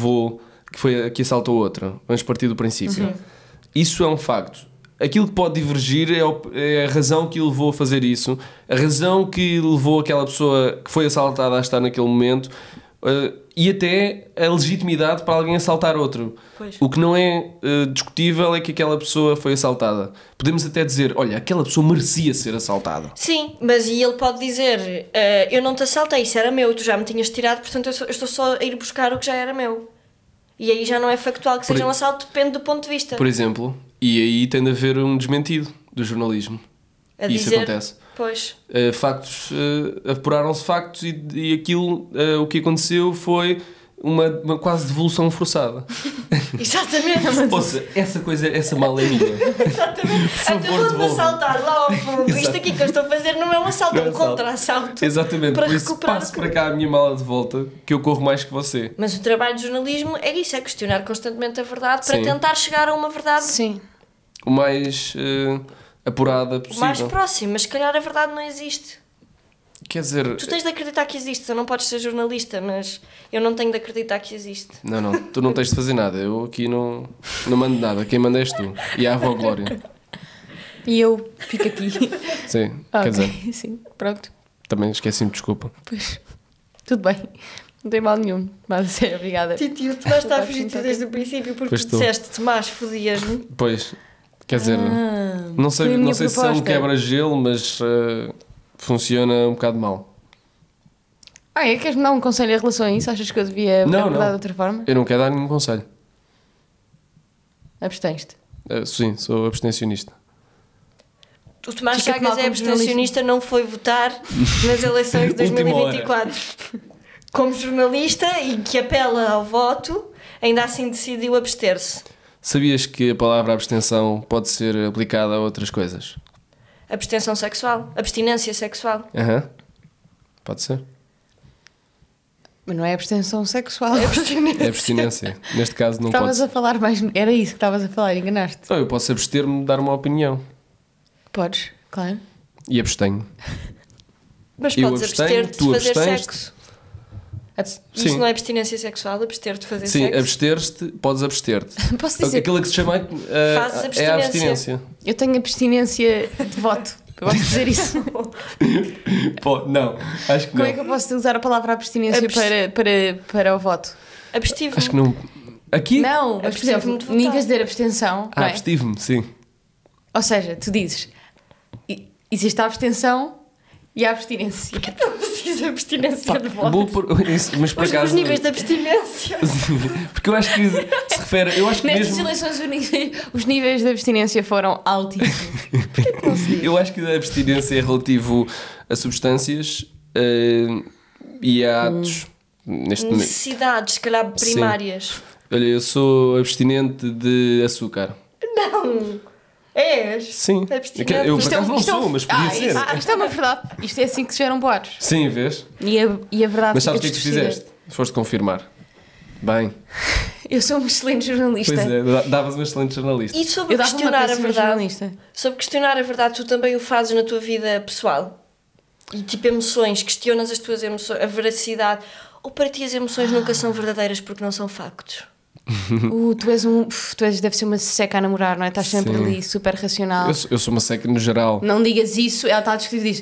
que assaltou outra. Vamos partir do princípio. Isso é um facto. Aquilo que pode divergir é a razão que o levou a fazer isso, a razão que levou aquela pessoa que foi assaltada a estar naquele momento, e até a legitimidade para alguém assaltar outro. Pois. O que não é discutível é que aquela pessoa foi assaltada. Podemos até dizer, olha, aquela pessoa merecia ser assaltada. Sim, mas e ele pode dizer, eu não te assaltei, isso era meu, tu já me tinhas tirado, portanto eu estou só a ir buscar o que já era meu. E aí já não é factual que seja um assalto, depende do ponto de vista. Por exemplo, e aí tem de haver um desmentido do jornalismo. A E isso dizer, acontece. Pois. Factos, apuraram-se factos e aquilo, o que aconteceu foi uma quase devolução forçada. Exatamente. Ouça, essa mala é minha. Exatamente. favor, Até vou-me devolva. assaltar lá ao fundo. Isto Exato. aqui que eu estou a fazer não é um assalto, é um contra-assalto. Exatamente, Para por isso recuperar passo o que- para cá a minha mala de volta, que eu corro mais que você. Mas o trabalho de jornalismo é isso, é questionar constantemente a verdade para Sim. tentar chegar a uma verdade Sim. O mais apurada o possível. mais próxima. Mas se calhar a verdade não existe. Quer dizer, Tu tens de acreditar que existe, tu não podes ser jornalista, mas eu não tenho de acreditar que existe. não, tu não tens de fazer nada. Eu aqui não mando nada. Quem manda és tu. E a avó Glória. E eu fico aqui. Sim, Ok, quer dizer, sim, pronto. também esqueci-me, desculpa. Pois, tudo bem. Não tem mal nenhum. Mas a sério, obrigada. Titio, tu vais estar a Pode fugir de ti sim, desde o princípio porque Pois tu tu. disseste, Tomás, fodias-me. Pois, quer dizer, não foi sei, a minha não sei se é um proposta. quebra-gelo, mas funciona um bocado mal. Queres-me dar um conselho em relação a isso? Achas que eu devia Não, abordar não. de outra forma? Eu não quero dar nenhum conselho. Abstens-te. Sim, sou abstencionista. O Tomás Fica-te mal Chagas é como abstencionista, não foi votar nas eleições de Última hora. 2024. Como jornalista e que apela ao voto, ainda assim decidiu abster-se. Sabias que a palavra abstenção pode ser aplicada a outras coisas? Abstenção sexual, abstinência sexual. Aham. Pode ser. Mas não é abstenção sexual. É abstinência. Neste caso não pode Estavas ser. a falar mais... Era isso que estavas a falar, enganaste. Não, eu posso abster-me de dar uma opinião. Podes, claro. E abstenho. Mas Eu podes abstenho, abster-te de tu fazer abstens-te. sexo. Sim. Isso não é abstinência sexual, abster-te de fazer Sim, sexo. abster-te, podes abster-te. Posso dizer, Aquilo que se chama Fazes é a abstinência. abstinência. eu tenho abstinência de voto. Eu gosto de dizer isso. Não, acho que Como não. é que eu posso usar a palavra abstinência para o voto? Abstive-me. Acho que não. Aqui? Não, mas por exemplo, Abstive-me de votar. em vez de dizer abstenção, não é? Abstive-me, sim. Ou seja, tu dizes, existe a abstenção e a abstinência. Não precisa abstinência de voto. Vou pôr isso, mas por Os acaso. níveis de abstinência. Porque eu acho que se refere. Eu acho que Nestas mesmo. eleições os níveis de abstinência foram altíssimos. Eu acho que a abstinência é relativo a substâncias e a atos. Neste momento. Necessidades, se calhar primárias. Olha, eu sou abstinente de açúcar. Não! És? Sim. Abstinente. Eu por Isto é acaso um- não isto é um- sou, mas podia Ah, ser. isto é uma verdade. Isto é assim que se geram boatos. Sim, vês? E a verdade Mas fica sabes o que é que tu distorcida. fizeste? Foste confirmar. Bem, Eu sou uma excelente jornalista. pois é, davas um excelente jornalista. E sobre Eu dava uma questionar a péssima verdade, jornalista. sobre questionar a verdade, tu também o fazes na tua vida pessoal? E tipo emoções, questionas as tuas emoções, a veracidade. Ou para ti as emoções nunca são verdadeiras porque não são factos? Deve ser uma seca a namorar, não é? Estás sempre Sim. ali, super racional. Eu sou uma seca no geral. Não digas isso, ela está a discutir e diz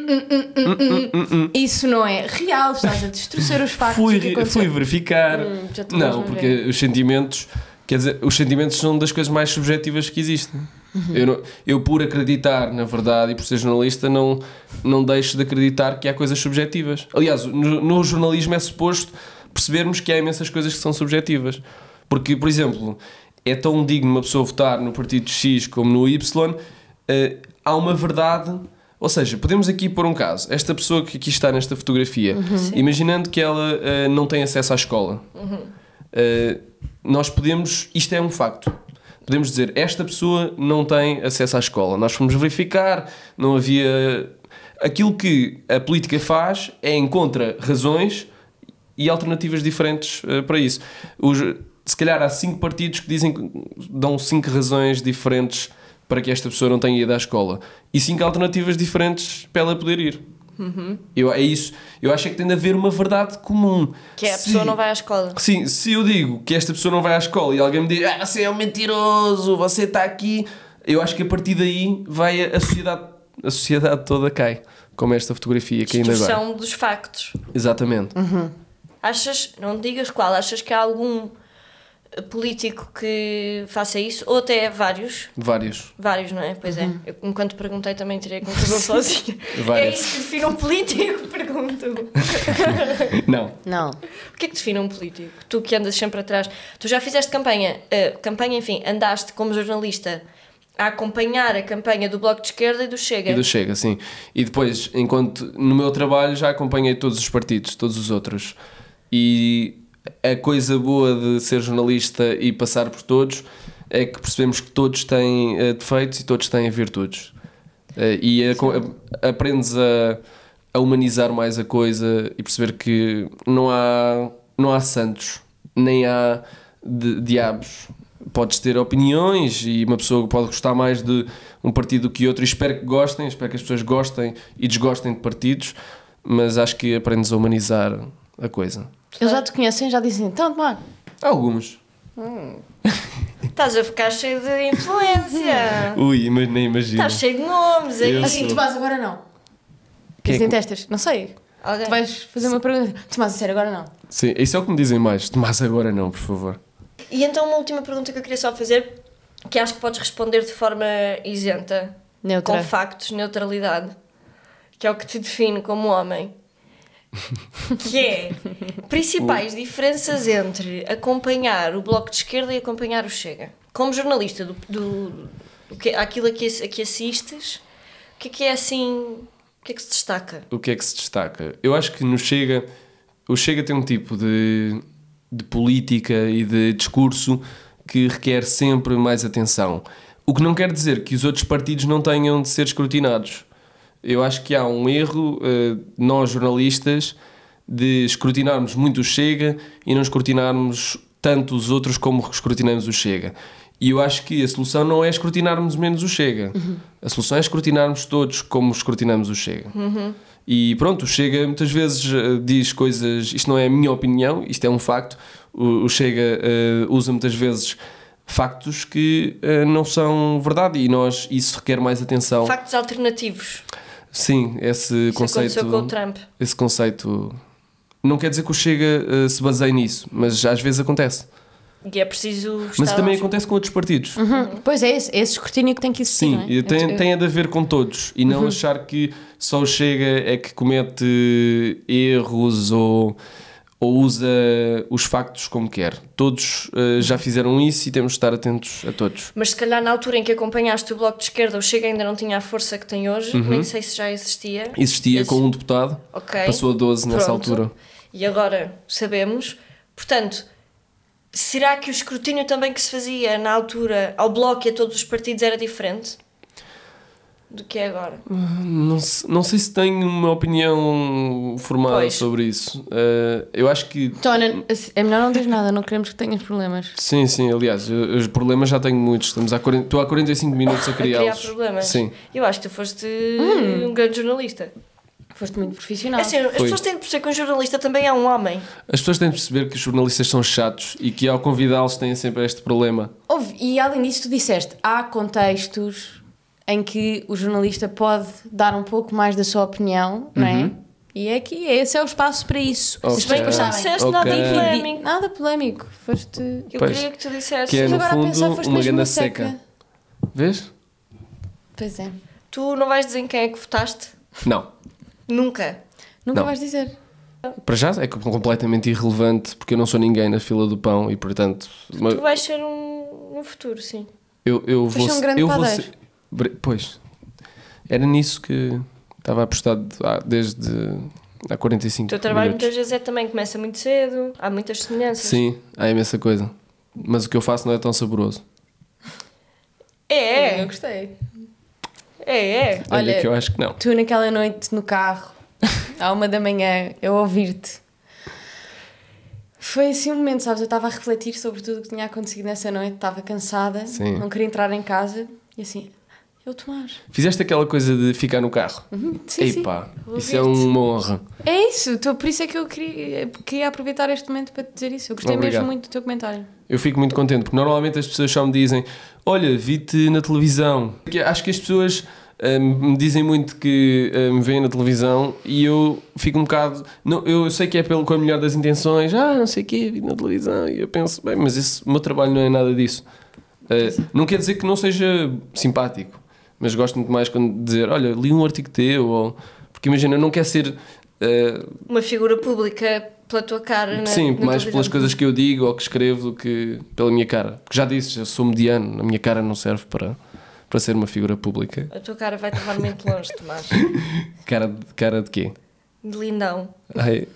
isso não é real, estás a distorcer os factos. do que aconteceu. Fui verificar. já te vais Não, ver. porque os sentimentos, quer dizer, os sentimentos são das coisas mais subjetivas que existem. Eu por acreditar na verdade e por ser jornalista, não deixo de acreditar que há coisas subjetivas. Aliás, no jornalismo é suposto percebermos que há imensas coisas que são subjetivas. Porque, por exemplo, é tão digno uma pessoa votar no partido X como no Y, há uma verdade. Ou seja, podemos aqui pôr um caso. Esta pessoa que aqui está nesta fotografia, imaginando que ela não tem acesso à escola, nós podemos, isto é um facto, podemos dizer, esta pessoa não tem acesso à escola. Nós fomos verificar, não havia... Aquilo que a política faz é encontra razões e alternativas diferentes para isso. Se calhar há 5 partidos que dão 5 razões diferentes para que esta pessoa não tenha ido à escola e 5 alternativas diferentes para ela poder ir. É isso. Eu acho que tem de haver uma verdade comum. Que a pessoa não vai à escola. Sim, se eu digo que esta pessoa não vai à escola e alguém me diz você é um mentiroso, você está aqui, eu acho que a partir daí vai a sociedade toda cai, como esta fotografia que ainda agora. Distorção dos factos. Exatamente. Achas, não digas qual, achas que há algum político que faça isso? Ou até vários? Vários. Vários, não é? Pois é. Eu, enquanto perguntei, também tirei a conclusão sozinha. É Vários. isso que define um político? Pergunto. Não. Não. O que é que define um político? Tu que andas sempre atrás. Tu já fizeste campanha, enfim, andaste como jornalista a acompanhar a campanha do Bloco de Esquerda e do Chega. E do Chega, sim. E depois, enquanto no meu trabalho já acompanhei todos os partidos, todos os outros. E a coisa boa de ser jornalista e passar por todos é que percebemos que todos têm defeitos e todos têm virtudes. Aprendes a humanizar mais a coisa e perceber que não há santos, nem há diabos. Podes ter opiniões e uma pessoa pode gostar mais de um partido do que outro, e espero que gostem, espero que as pessoas gostem e desgostem de partidos, mas acho que aprendes a humanizar a coisa. Eles já te conhecem, já dizem, então, Tomás. Alguns. Estás a ficar cheio de influência. Ui, mas nem imagino. Estás cheio de nomes aí. Eu Assim, sou- Tomás, agora não. Quem é Dizem que- testas, não sei. Alguém? Tu vais fazer uma pergunta. Tomás, a sério, agora não. Sim, isso é o que me dizem mais. Tomás, agora não, por favor. E então uma última pergunta que eu queria só fazer, que acho que podes responder de forma isenta, Neutra. com factos, neutralidade, que é o que te define como homem. Que é principais diferenças entre acompanhar o Bloco de Esquerda e acompanhar o Chega. Como jornalista aquilo a que assistes, o que é assim, o que é que se destaca? O que é que se destaca? Eu acho que no Chega, o Chega tem um tipo de política e de discurso que requer sempre mais atenção. O que não quer dizer que os outros partidos não tenham de ser escrutinados. Eu acho que há um erro, nós jornalistas, de escrutinarmos muito o Chega e não escrutinarmos tanto os outros como escrutinamos o Chega. E eu acho que a solução não é escrutinarmos menos o Chega. A solução é escrutinarmos todos como escrutinamos o Chega. E pronto, o Chega muitas vezes diz coisas, isto não é a minha opinião, isto é um facto. O Chega usa muitas vezes factos que não são verdade e isso requer mais atenção. Factos alternativos. Sim, esse Isso conceito. aconteceu com o Trump. Esse conceito não quer dizer que o Chega se baseie nisso, mas às vezes acontece. E é preciso Mas estar também aos- acontece com outros partidos. Pois é, esse escrutínio que tem que existir. Sim, não é? e tem a de ver com todos e não achar que só o Chega é que comete erros ou usa os factos como quer. Todos já fizeram isso e temos de estar atentos a todos. Mas se calhar na altura em que acompanhaste o Bloco de Esquerda, o Chega ainda não tinha a força que tem hoje, nem sei se já existia. Existia Esse- com um deputado, Ok. passou a 12 nessa Pronto. altura. E agora sabemos. Portanto, será que o escrutínio também que se fazia na altura ao Bloco e a todos os partidos era diferente do que é agora? Não sei se tenho uma opinião formada Pois. sobre isso. Eu acho que Tona, é melhor não dizer nada, não queremos que tenhas problemas. sim, aliás, os problemas já tenho muitos. Estou há 45 minutos a A criar criá-los. problemas? Sim. Eu acho que tu foste um grande jornalista. Foste muito profissional. É assim, as pessoas têm de perceber que um jornalista também é um homem. As pessoas têm de perceber que os jornalistas são chatos e que ao convidá-los têm sempre este problema. E além disso, tu disseste, há contextos em que o jornalista pode dar um pouco mais da sua opinião, não é? E é que esse é o espaço para isso. Ok. As pessoas Bem que não sabem. disseste nada Ok. polémico. Nada polémico. Foste... Eu Pois. queria que tu dissesses. Que é, Mas no agora a fundo, pensar, foste uma mesmo ganda uma seca. Vês? Pois é. Tu não vais dizer em quem é que votaste? Não. Nunca. Nunca Não. vais dizer. Para já é completamente irrelevante porque eu não sou ninguém na fila do pão e portanto Tu vais ser um futuro, sim. eu vou Vais ser um grande eu vou padeiro. pois era nisso que estava apostado desde há 45 O teu trabalho minutos. muitas vezes é também, começa muito cedo, há muitas semelhanças. Sim, há imensa coisa. Mas o que eu faço não é tão saboroso. Eu É. gostei. Olha, Olha, que eu acho que não. Tu naquela noite no carro, à 1 da manhã, eu ouvir-te. Foi assim um momento, sabes? Eu estava a refletir sobre tudo o que tinha acontecido nessa noite, estava cansada, Sim. não queria entrar em casa e assim, eu Tomás. Fizeste aquela coisa de ficar no carro? Sim, Epá, Vou isso é ouvir-te. uma honra. É isso, então, por isso é que eu queria aproveitar este momento para te dizer isso. Eu gostei Obrigado. mesmo muito do teu comentário. Eu fico muito contente, porque normalmente as pessoas só me dizem: olha, vi-te na televisão. Porque acho que as pessoas me dizem muito que me veem na televisão e eu fico um bocado... Não, eu sei que é com a melhor das intenções. Não sei o quê, vi na televisão. E eu penso, bem, mas o meu trabalho não é nada disso. Não quer dizer que não seja simpático, mas gosto muito mais quando dizer: olha, li um artigo teu. Porque imagina, eu não quero ser... Uma figura pública pela tua cara, né? Sim, na mais televisão. pelas coisas que eu digo ou que escrevo do que pela minha cara. Porque já disse, eu sou mediano, a minha cara não serve para ser uma figura pública. A tua cara vai te levar muito longe, Tomás. Cara de quê? De lindão. Ai,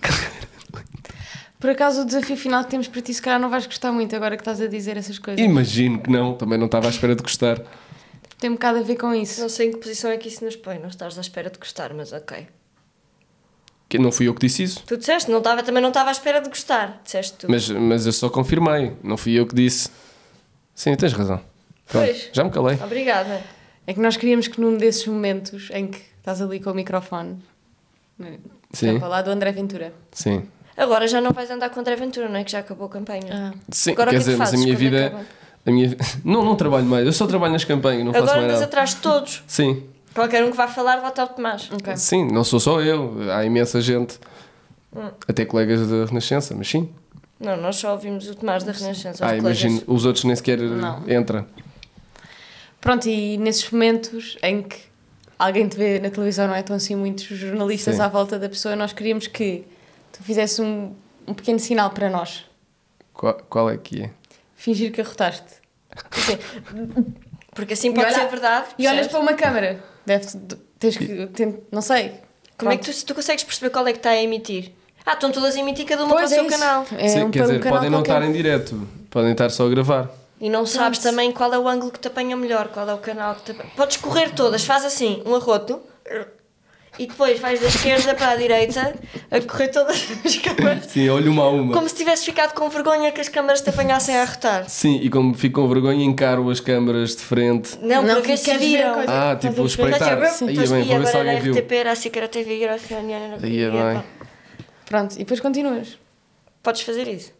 Por acaso o desafio final que temos para ti, se calhar não vais gostar muito agora que estás a dizer essas coisas. imagino que não, também não estava à espera de gostar. Tem um bocado a ver com isso. Não sei em que posição é que isso nos põe. Não estás à espera de gostar, mas ok. Que não fui eu que disse isso, Tu disseste, também não estava à espera de gostar. Disseste tu. mas eu só confirmei, não fui eu que disse. Sim, tens razão. Pronto, Pois. já me calei. Obrigada. É que nós queríamos que num desses momentos em que estás ali com o microfone, por Sim, exemplo, lá do André Ventura. sim. Agora já não vais andar contra a aventura, não é? Que já acabou a campanha. Sim, Agora quer o que é dizer, que mas a fazes minha quando vida... acaba? A minha... Não trabalho mais, eu só trabalho nas campanhas, não faço Agora mais andas nada. atrás de todos. Sim, Qualquer um que vá falar, vota ao Tomás. Ok. sim, não sou só eu, há imensa gente. Até colegas da Renascença, mas sim. Não, nós só ouvimos o Tomás da Renascença. os colegas. Imagino, os outros nem sequer Não. entram. Pronto, e nesses momentos em que alguém te vê na televisão, não é? Estão assim muitos jornalistas Sim. à volta da pessoa, nós queríamos que tu fizesse um pequeno sinal para nós. Qual é que é? Fingir que arrotaste. Sim. Porque assim pode olha- ser verdade. E olhas percebes? para uma câmara. Tens que... não sei. Como é que tu consegues perceber qual é que está a emitir? Estão todas a emitir cada uma Pois para o seu é isso. canal. É Sim, quer para dizer, canal podem não qualquer. estar em direto, podem estar só a gravar. E não sabes também qual é o ângulo que te apanha melhor, qual é o canal que te apanha. Podes correr todas, faz assim, um arroto, e depois vais da esquerda para a direita a correr todas as câmaras. Sim, olho uma a uma. Como se tivesse ficado com vergonha que as câmaras te apanhassem a arrotar. Sim, e como fico com vergonha, encaro as câmaras de frente. Não, Não, para ver se queres ver a viram. coisa. Tipo, Mas espreitar. assim, Aí depois, bem, e vou ver se agora alguém era viu. RTP, era a SIC, era a TV, era a CNN. Aí é bem. Pronto, e depois continuas. Podes fazer isso,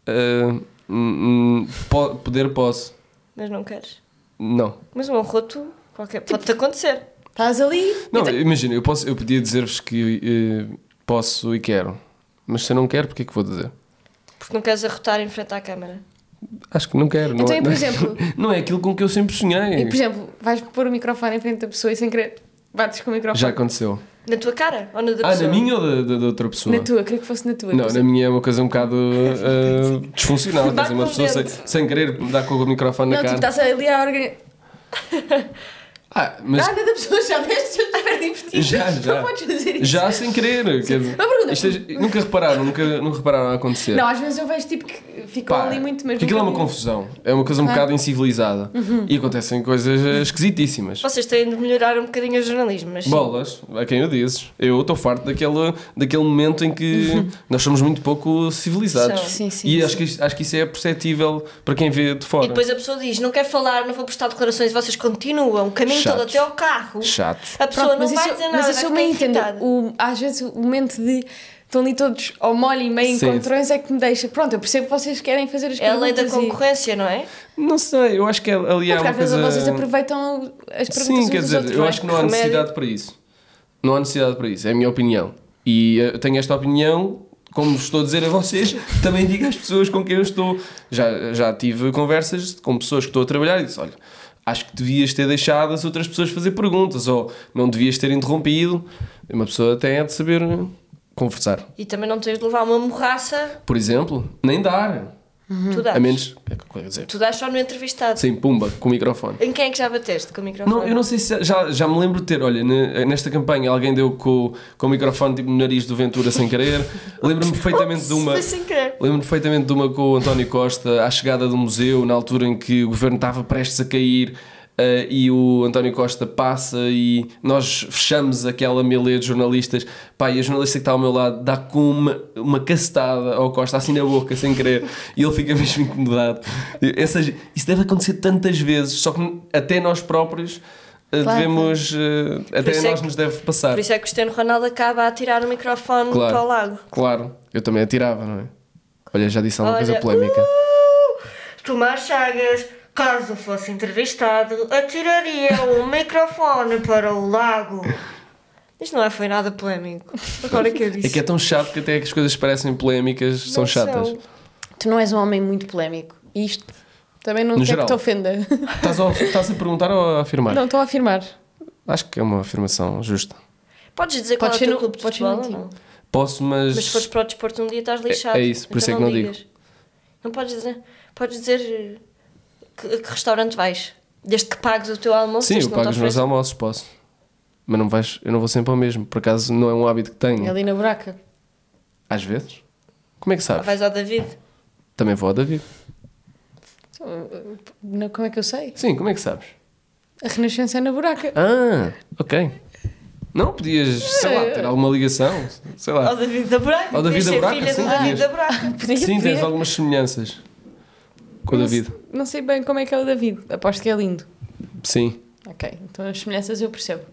Poder posso. mas não queres. Não. Mas um arroto, pode-te acontecer. Estás ali. Não, imagina, eu podia dizer-vos que posso e quero. Mas se eu não quero, porque é que vou dizer? Porque não queres arrotar em frente à câmara. Acho que não quero. Então, não, é- por exemplo- não é aquilo com que eu sempre sonhei. E, por exemplo, vais pôr o microfone em frente da pessoa e sem querer bates com o microfone. Já aconteceu. Na tua cara ou na da pessoa? Na minha ou da outra pessoa? Na tua, queria que fosse na tua. Não, por na exemplo. minha é uma coisa um bocado disfuncional. Quer Bate dizer, uma no pessoa dente. sem querer dar com o microfone Não, na tipo, cara. estás ali a organizar. Mas Ah, da pessoa já deste, já super divertido. Já. Não podes fazer isso. já sem querer. Quer dizer, Uma pergunta. isto nunca repararam a acontecer. Não, às vezes eu vejo tipo que ficam Pá, ali muito, mas porque aquilo é nunca uma vi. confusão. É uma coisa um bocado incivilizada. E acontecem coisas esquisitíssimas. Vocês têm de melhorar um bocadinho o jornalismo, mas sim. Bolas, a quem o dizes. Eu estou farto daquele momento em que nós somos muito pouco civilizados. São. Sim, sim, E sim. acho que isso é perceptível para quem vê de fora. E depois a pessoa diz, não quer falar, não vou prestar declarações, e vocês continuam o caminho todo Chatos. até ao carro. Chatos. A pessoa Pronto, não mas vai isso, dizer nada, mas vai isso eu ficar me entendo. irritada. Às vezes o momento de estão ali todos ao molho e meio Sim. encontrões é que me deixa. Pronto, eu percebo que vocês querem fazer as É a lei da perguntas e- concorrência, não é? Não sei, eu acho que ali Não, há porque uma às vezes coisa... vocês aproveitam as perguntas Sim, uns quer dos dizer, outros, eu não é? acho que não há Remédio. necessidade para isso. Não há necessidade para isso, é a minha opinião. E eu tenho esta opinião, como estou a dizer a vocês, também digo às pessoas com quem eu estou. Já tive conversas com pessoas que estou a trabalhar e disse, olha, acho que devias ter deixado as outras pessoas fazer perguntas, ou não devias ter interrompido. Uma pessoa tem é de saber conversar. E também não tens de levar uma morraça, Por exemplo, nem dar. tu dás. A menos, quer dizer, Tu dás só no entrevistado. sem pumba, com o microfone. Em quem é que já bateste com o microfone? Não, eu não sei se já me lembro de ter, olha, nesta campanha alguém deu com o microfone tipo no nariz do Ventura sem querer. Lembro-me perfeitamente de uma. Foi sem querer. Lembro-me perfeitamente de uma com o António Costa à chegada do museu, na altura em que o governo estava prestes a cair. e o António Costa passa e nós fechamos aquela milha de jornalistas, pá, e a jornalista que está ao meu lado dá com uma cacetada ao Costa, assim na boca, sem querer, e ele fica mesmo incomodado. Ou seja, isso deve acontecer tantas vezes, só que até nós próprios devemos, até isso a é nós que- nos deve passar. Por isso é que o Cristiano Ronaldo acaba a tirar o microfone Claro. para o lago. Claro, eu também atirava, não é? Olha, já disse alguma Olha, coisa polémica. Tomás Chagas, caso fosse entrevistado, atiraria o microfone para o lago. Isto não foi nada polémico. Agora que eu disse. É que é tão chato que até que as coisas parecem polémicas são Não chatas. são. Tu não és um homem muito polémico. E isto também não No quer geral. que te ofenda. Estás a perguntar ou a afirmar? Não, estou a afirmar. Acho que é uma afirmação justa. Podes dizer qual é o Pode ser teu no- clube de pode ser futebol no ou time. não? Posso, mas. Mas se fores para o desporto um dia estás lixado. É isso, por isso é que não digo. digas. Não podes dizer. Podes dizer a que restaurante vais. Desde que pagues o teu almoço. Sim, desde eu que não te pago os meus ofereçam- almoços, posso. Mas não vais, eu não vou sempre ao mesmo. Por acaso não é um hábito que tenho. Ali na buraca. Às vezes. Como é que sabes? Vais ao David. Também vou ao David. Não, como é que eu sei? Sim, como é que sabes? A Renascença é na buraca. Ah, ok. Não, podias, sei lá, ter alguma ligação. Sei Ao lá. David da Buraca. Ao David Podias da ser Buraca, filha sim, do David podias. da Buraca. Podia, Sim, podia. tens algumas semelhanças com o David. Não sei bem como é que é o David. Aposto que é lindo. Sim. Ok, então as semelhanças eu percebo.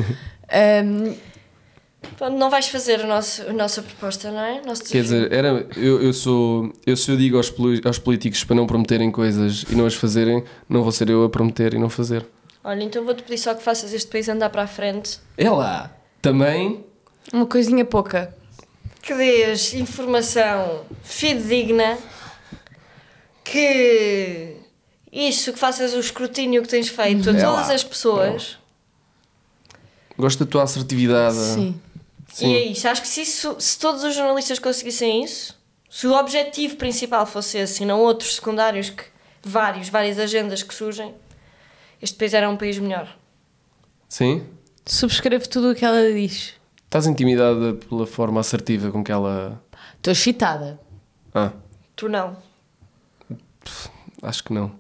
Pronto, não vais fazer a nossa proposta, não é? Nosso Quer desafio. dizer, se eu digo aos políticos para não prometerem coisas e não as fazerem, não vou ser eu a prometer e não fazer. Olha, então vou-te pedir só que faças este país andar para a frente. É lá. Também. Uma coisinha pouca. Que dês informação fidedigna. Que que faças o escrutínio que tens feito a É todas lá. as pessoas. Gosto da tua assertividade. Sim. Sim. E é isso. Acho que se todos os jornalistas conseguissem isso, se o objetivo principal fosse esse e não outros secundários, várias agendas que surgem, este país era um país melhor. Sim? Subscrevo tudo o que ela diz. Estás intimidada pela forma assertiva com que ela. Estou excitada. Ah, Tu não. acho que não.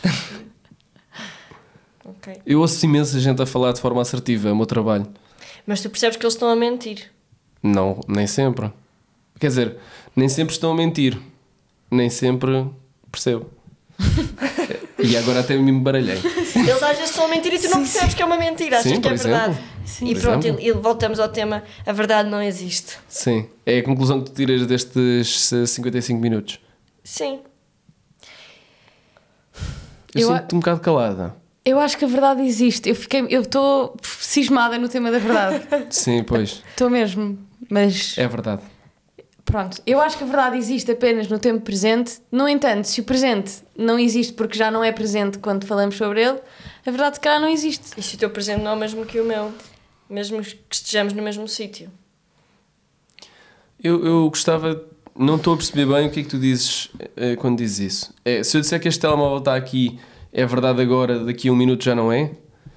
Ok. Eu ouço imensa gente a falar de forma assertiva, é o meu trabalho. Mas tu percebes que eles estão a mentir. Não, nem sempre. Quer dizer, nem sempre estão a mentir. Nem sempre percebo. E agora até me baralhei. Eles às vezes estão a mentir e tu não percebes que é uma mentira, achas Sim, que é por verdade. exemplo. Sim. E Por pronto, exemplo. e voltamos ao tema, a verdade não existe. Sim, é a conclusão que tu tiras destes 55 minutos. Sim. Eu Eu sinto-te um bocado calada. Eu acho que a verdade existe. Eu estou cismada no tema da verdade. Sim, pois, Estou mesmo. Mas é verdade. pronto, eu acho que a verdade existe apenas no tempo presente. No entanto, se o presente não existe porque já não é presente quando falamos sobre ele, a verdade se calhar não existe. E se o teu presente não é o mesmo que o meu? Mesmo que estejamos no mesmo sítio. Eu gostava, não estou a perceber bem o que é que tu dizes quando dizes isso. Se eu disser que este telemóvel está aqui, é verdade agora, daqui a um minuto já não é?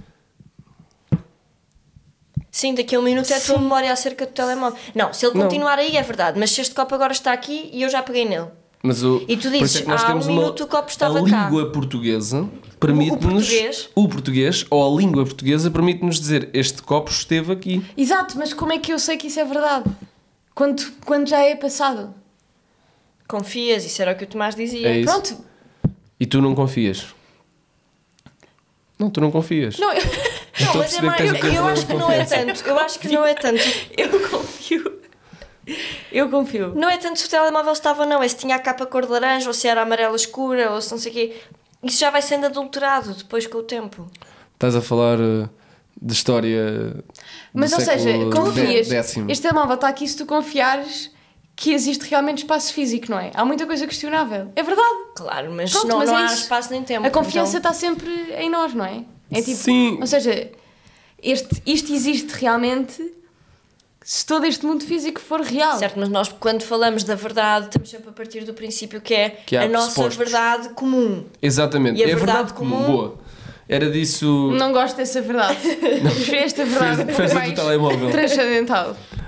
Sim, daqui a um minuto é a tua memória acerca do telemóvel. Não, se ele Não. continuar aí é verdade, mas se este copo agora está aqui e eu já peguei nele. Mas E tu por isso dizes, nós há temos um minuto o copo estava a cá. língua portuguesa permite-nos... O português? O português, ou a língua portuguesa, permite-nos dizer este copo esteve aqui. Exato, mas como é que eu sei que isso é verdade? Quando já é passado? Confias, isso era o que o Tomás dizia. É isso. Pronto. E tu não confias? Não, tu não confias. Não, eu, Não, Estou a mas é perceber que mais, tens um eu problema acho de que não é confiança. tanto. Eu acho que não é tanto. eu confio. Eu confio. Não é tanto se o telemóvel estava ou não, é se tinha a capa cor de laranja ou se era amarela escura ou se não sei o quê. Isso já vai sendo adulterado depois com o tempo. Estás a falar de história Mas do ou seja, século confias. décimo. Este telemóvel está aqui se tu confiares que existe realmente espaço físico, não é? Há muita coisa questionável. É verdade. Claro, mas Pronto, não, mas não é há isso. espaço nem tempo. A confiança então- está sempre em nós, não é? É tipo, Sim. Ou seja, isto existe realmente se todo este mundo físico for real. Certo, mas nós quando falamos da verdade estamos sempre a partir do princípio que é Que há a nossa pressupostos. verdade comum. Exatamente. E a é verdade comum? Boa. Era disso... Não gosto desta verdade. Prefiro esta verdade um pouco Festa do mais telemóvel. transcendental.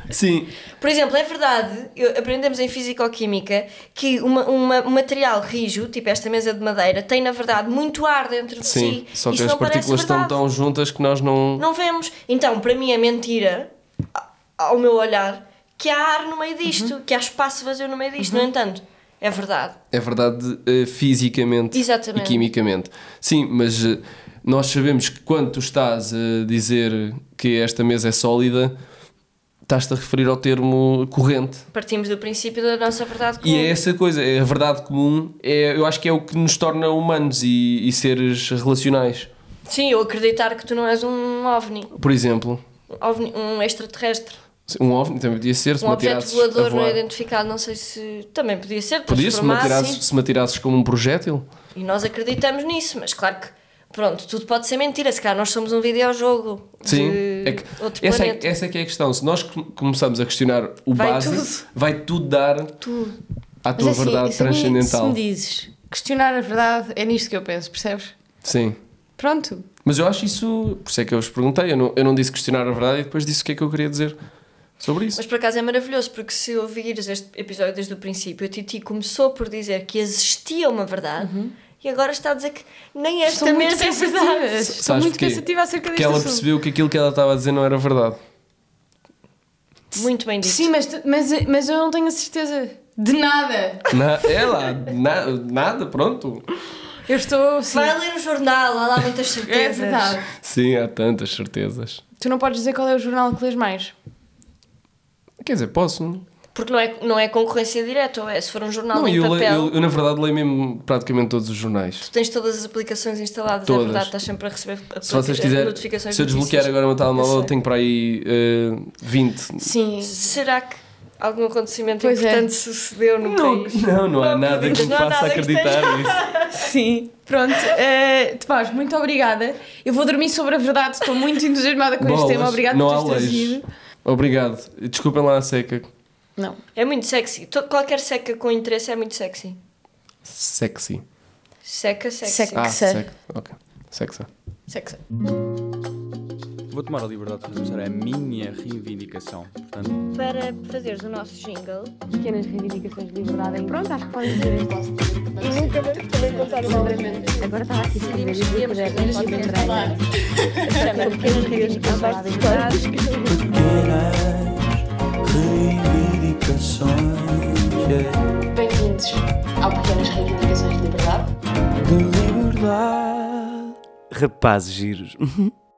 Sim, Por exemplo, é verdade, aprendemos em Fisicoquímica que um material rijo, tipo esta mesa de madeira, tem na verdade muito ar dentro de sim. si. Só que Isso as não parece partículas estão verdade. tão juntas que nós não. Não vemos. Então, para mim é mentira, ao meu olhar, que há ar no meio disto, que há espaço vazio no meio disto. No entanto, é verdade. É verdade, fisicamente Exatamente. e quimicamente. Sim, mas nós sabemos que quando tu estás a dizer que esta mesa é sólida, estás-te a referir ao termo corrente. Partimos do princípio da nossa verdade comum. E é essa coisa, é a verdade comum, eu acho que é o que nos torna humanos e seres relacionais. Sim, eu acreditar que tu não és um OVNI, Por exemplo, um extraterrestre. um OVNI também podia ser, se Um me objeto atirasses a voador não voar. identificado, não sei se... Também podia ser, Podia, se me transformar, atirasses, se me atirasses como um projétil. E nós acreditamos nisso, mas claro que, pronto, tudo pode ser mentira. Se calhar nós somos um videojogo Sim, de é que outro essa planeta. é que é a questão. Se nós começamos a questionar o Vai base, tudo. vai tudo dar Tudo. à tua verdade se a mim- se transcendental. me dizes questionar a verdade, é nisto que eu penso, percebes? Sim. Pronto. Mas eu acho isso, por isso é que eu vos perguntei, eu não disse questionar a verdade e depois disse o que é que eu queria dizer sobre isso. Mas por acaso é maravilhoso, porque se ouvires este episódio desde o princípio, a Titi começou por dizer que existia uma verdade e agora está a dizer que nem esta Estou muito mesa é pensativa. verdade. Estou Sabes muito porquê? pensativa acerca Porque deste ela assunto. percebeu que aquilo que ela estava a dizer não era verdade. Muito bem dito. Sim, mas eu não tenho a certeza de nada. Nada, pronto. Eu estou... Sim, Vai ler o jornal, há lá muitas é certezas. verdade. Sim, há tantas certezas. Tu não podes dizer qual é o jornal que lês mais. Quer dizer, posso? Porque não é concorrência direta, ou é? Se for um jornal Não, em papel, eu na verdade leio mesmo praticamente todos os jornais. tu tens todas as aplicações instaladas, Todas. é verdade, estás sempre a receber Se vocês quiserem, notificações se eu de desbloquear notícias. agora o meu telemóvel, Eu eu sei. tenho para aí 20. Sim. Será que algum acontecimento Pois é. importante sucedeu no país? Não há nada que me Não há faça nada que acreditar nisso. Sim. Pronto. Tomás, muito obrigada. Eu vou dormir sobre a verdade. Estou muito entusiasmada com este Bolas, tema. Obrigada não por há teres leis. trazido. Obrigado. Desculpem lá a seca. Não. É muito sexy. Qualquer seca com interesse é muito sexy. Sexy. Seca, sexy. Seca. Seca. Ok. Sexa. Sexo. Vou tomar a liberdade de fazer a minha reivindicação. Portanto, Para fazeres o nosso jingle. Pequenas reivindicações de liberdade. Pronto, acho que podem dizer este posso. E nunca vamos também contar o nome. Agora estava aqui a escrever e Podemos falar. Chama Pequenas Reivindicações de Liberdade. Reivindicações, yeah. Bem-vindos ao Pequenas Reivindicações de Liberdade. De liberdade. Rapazes giros.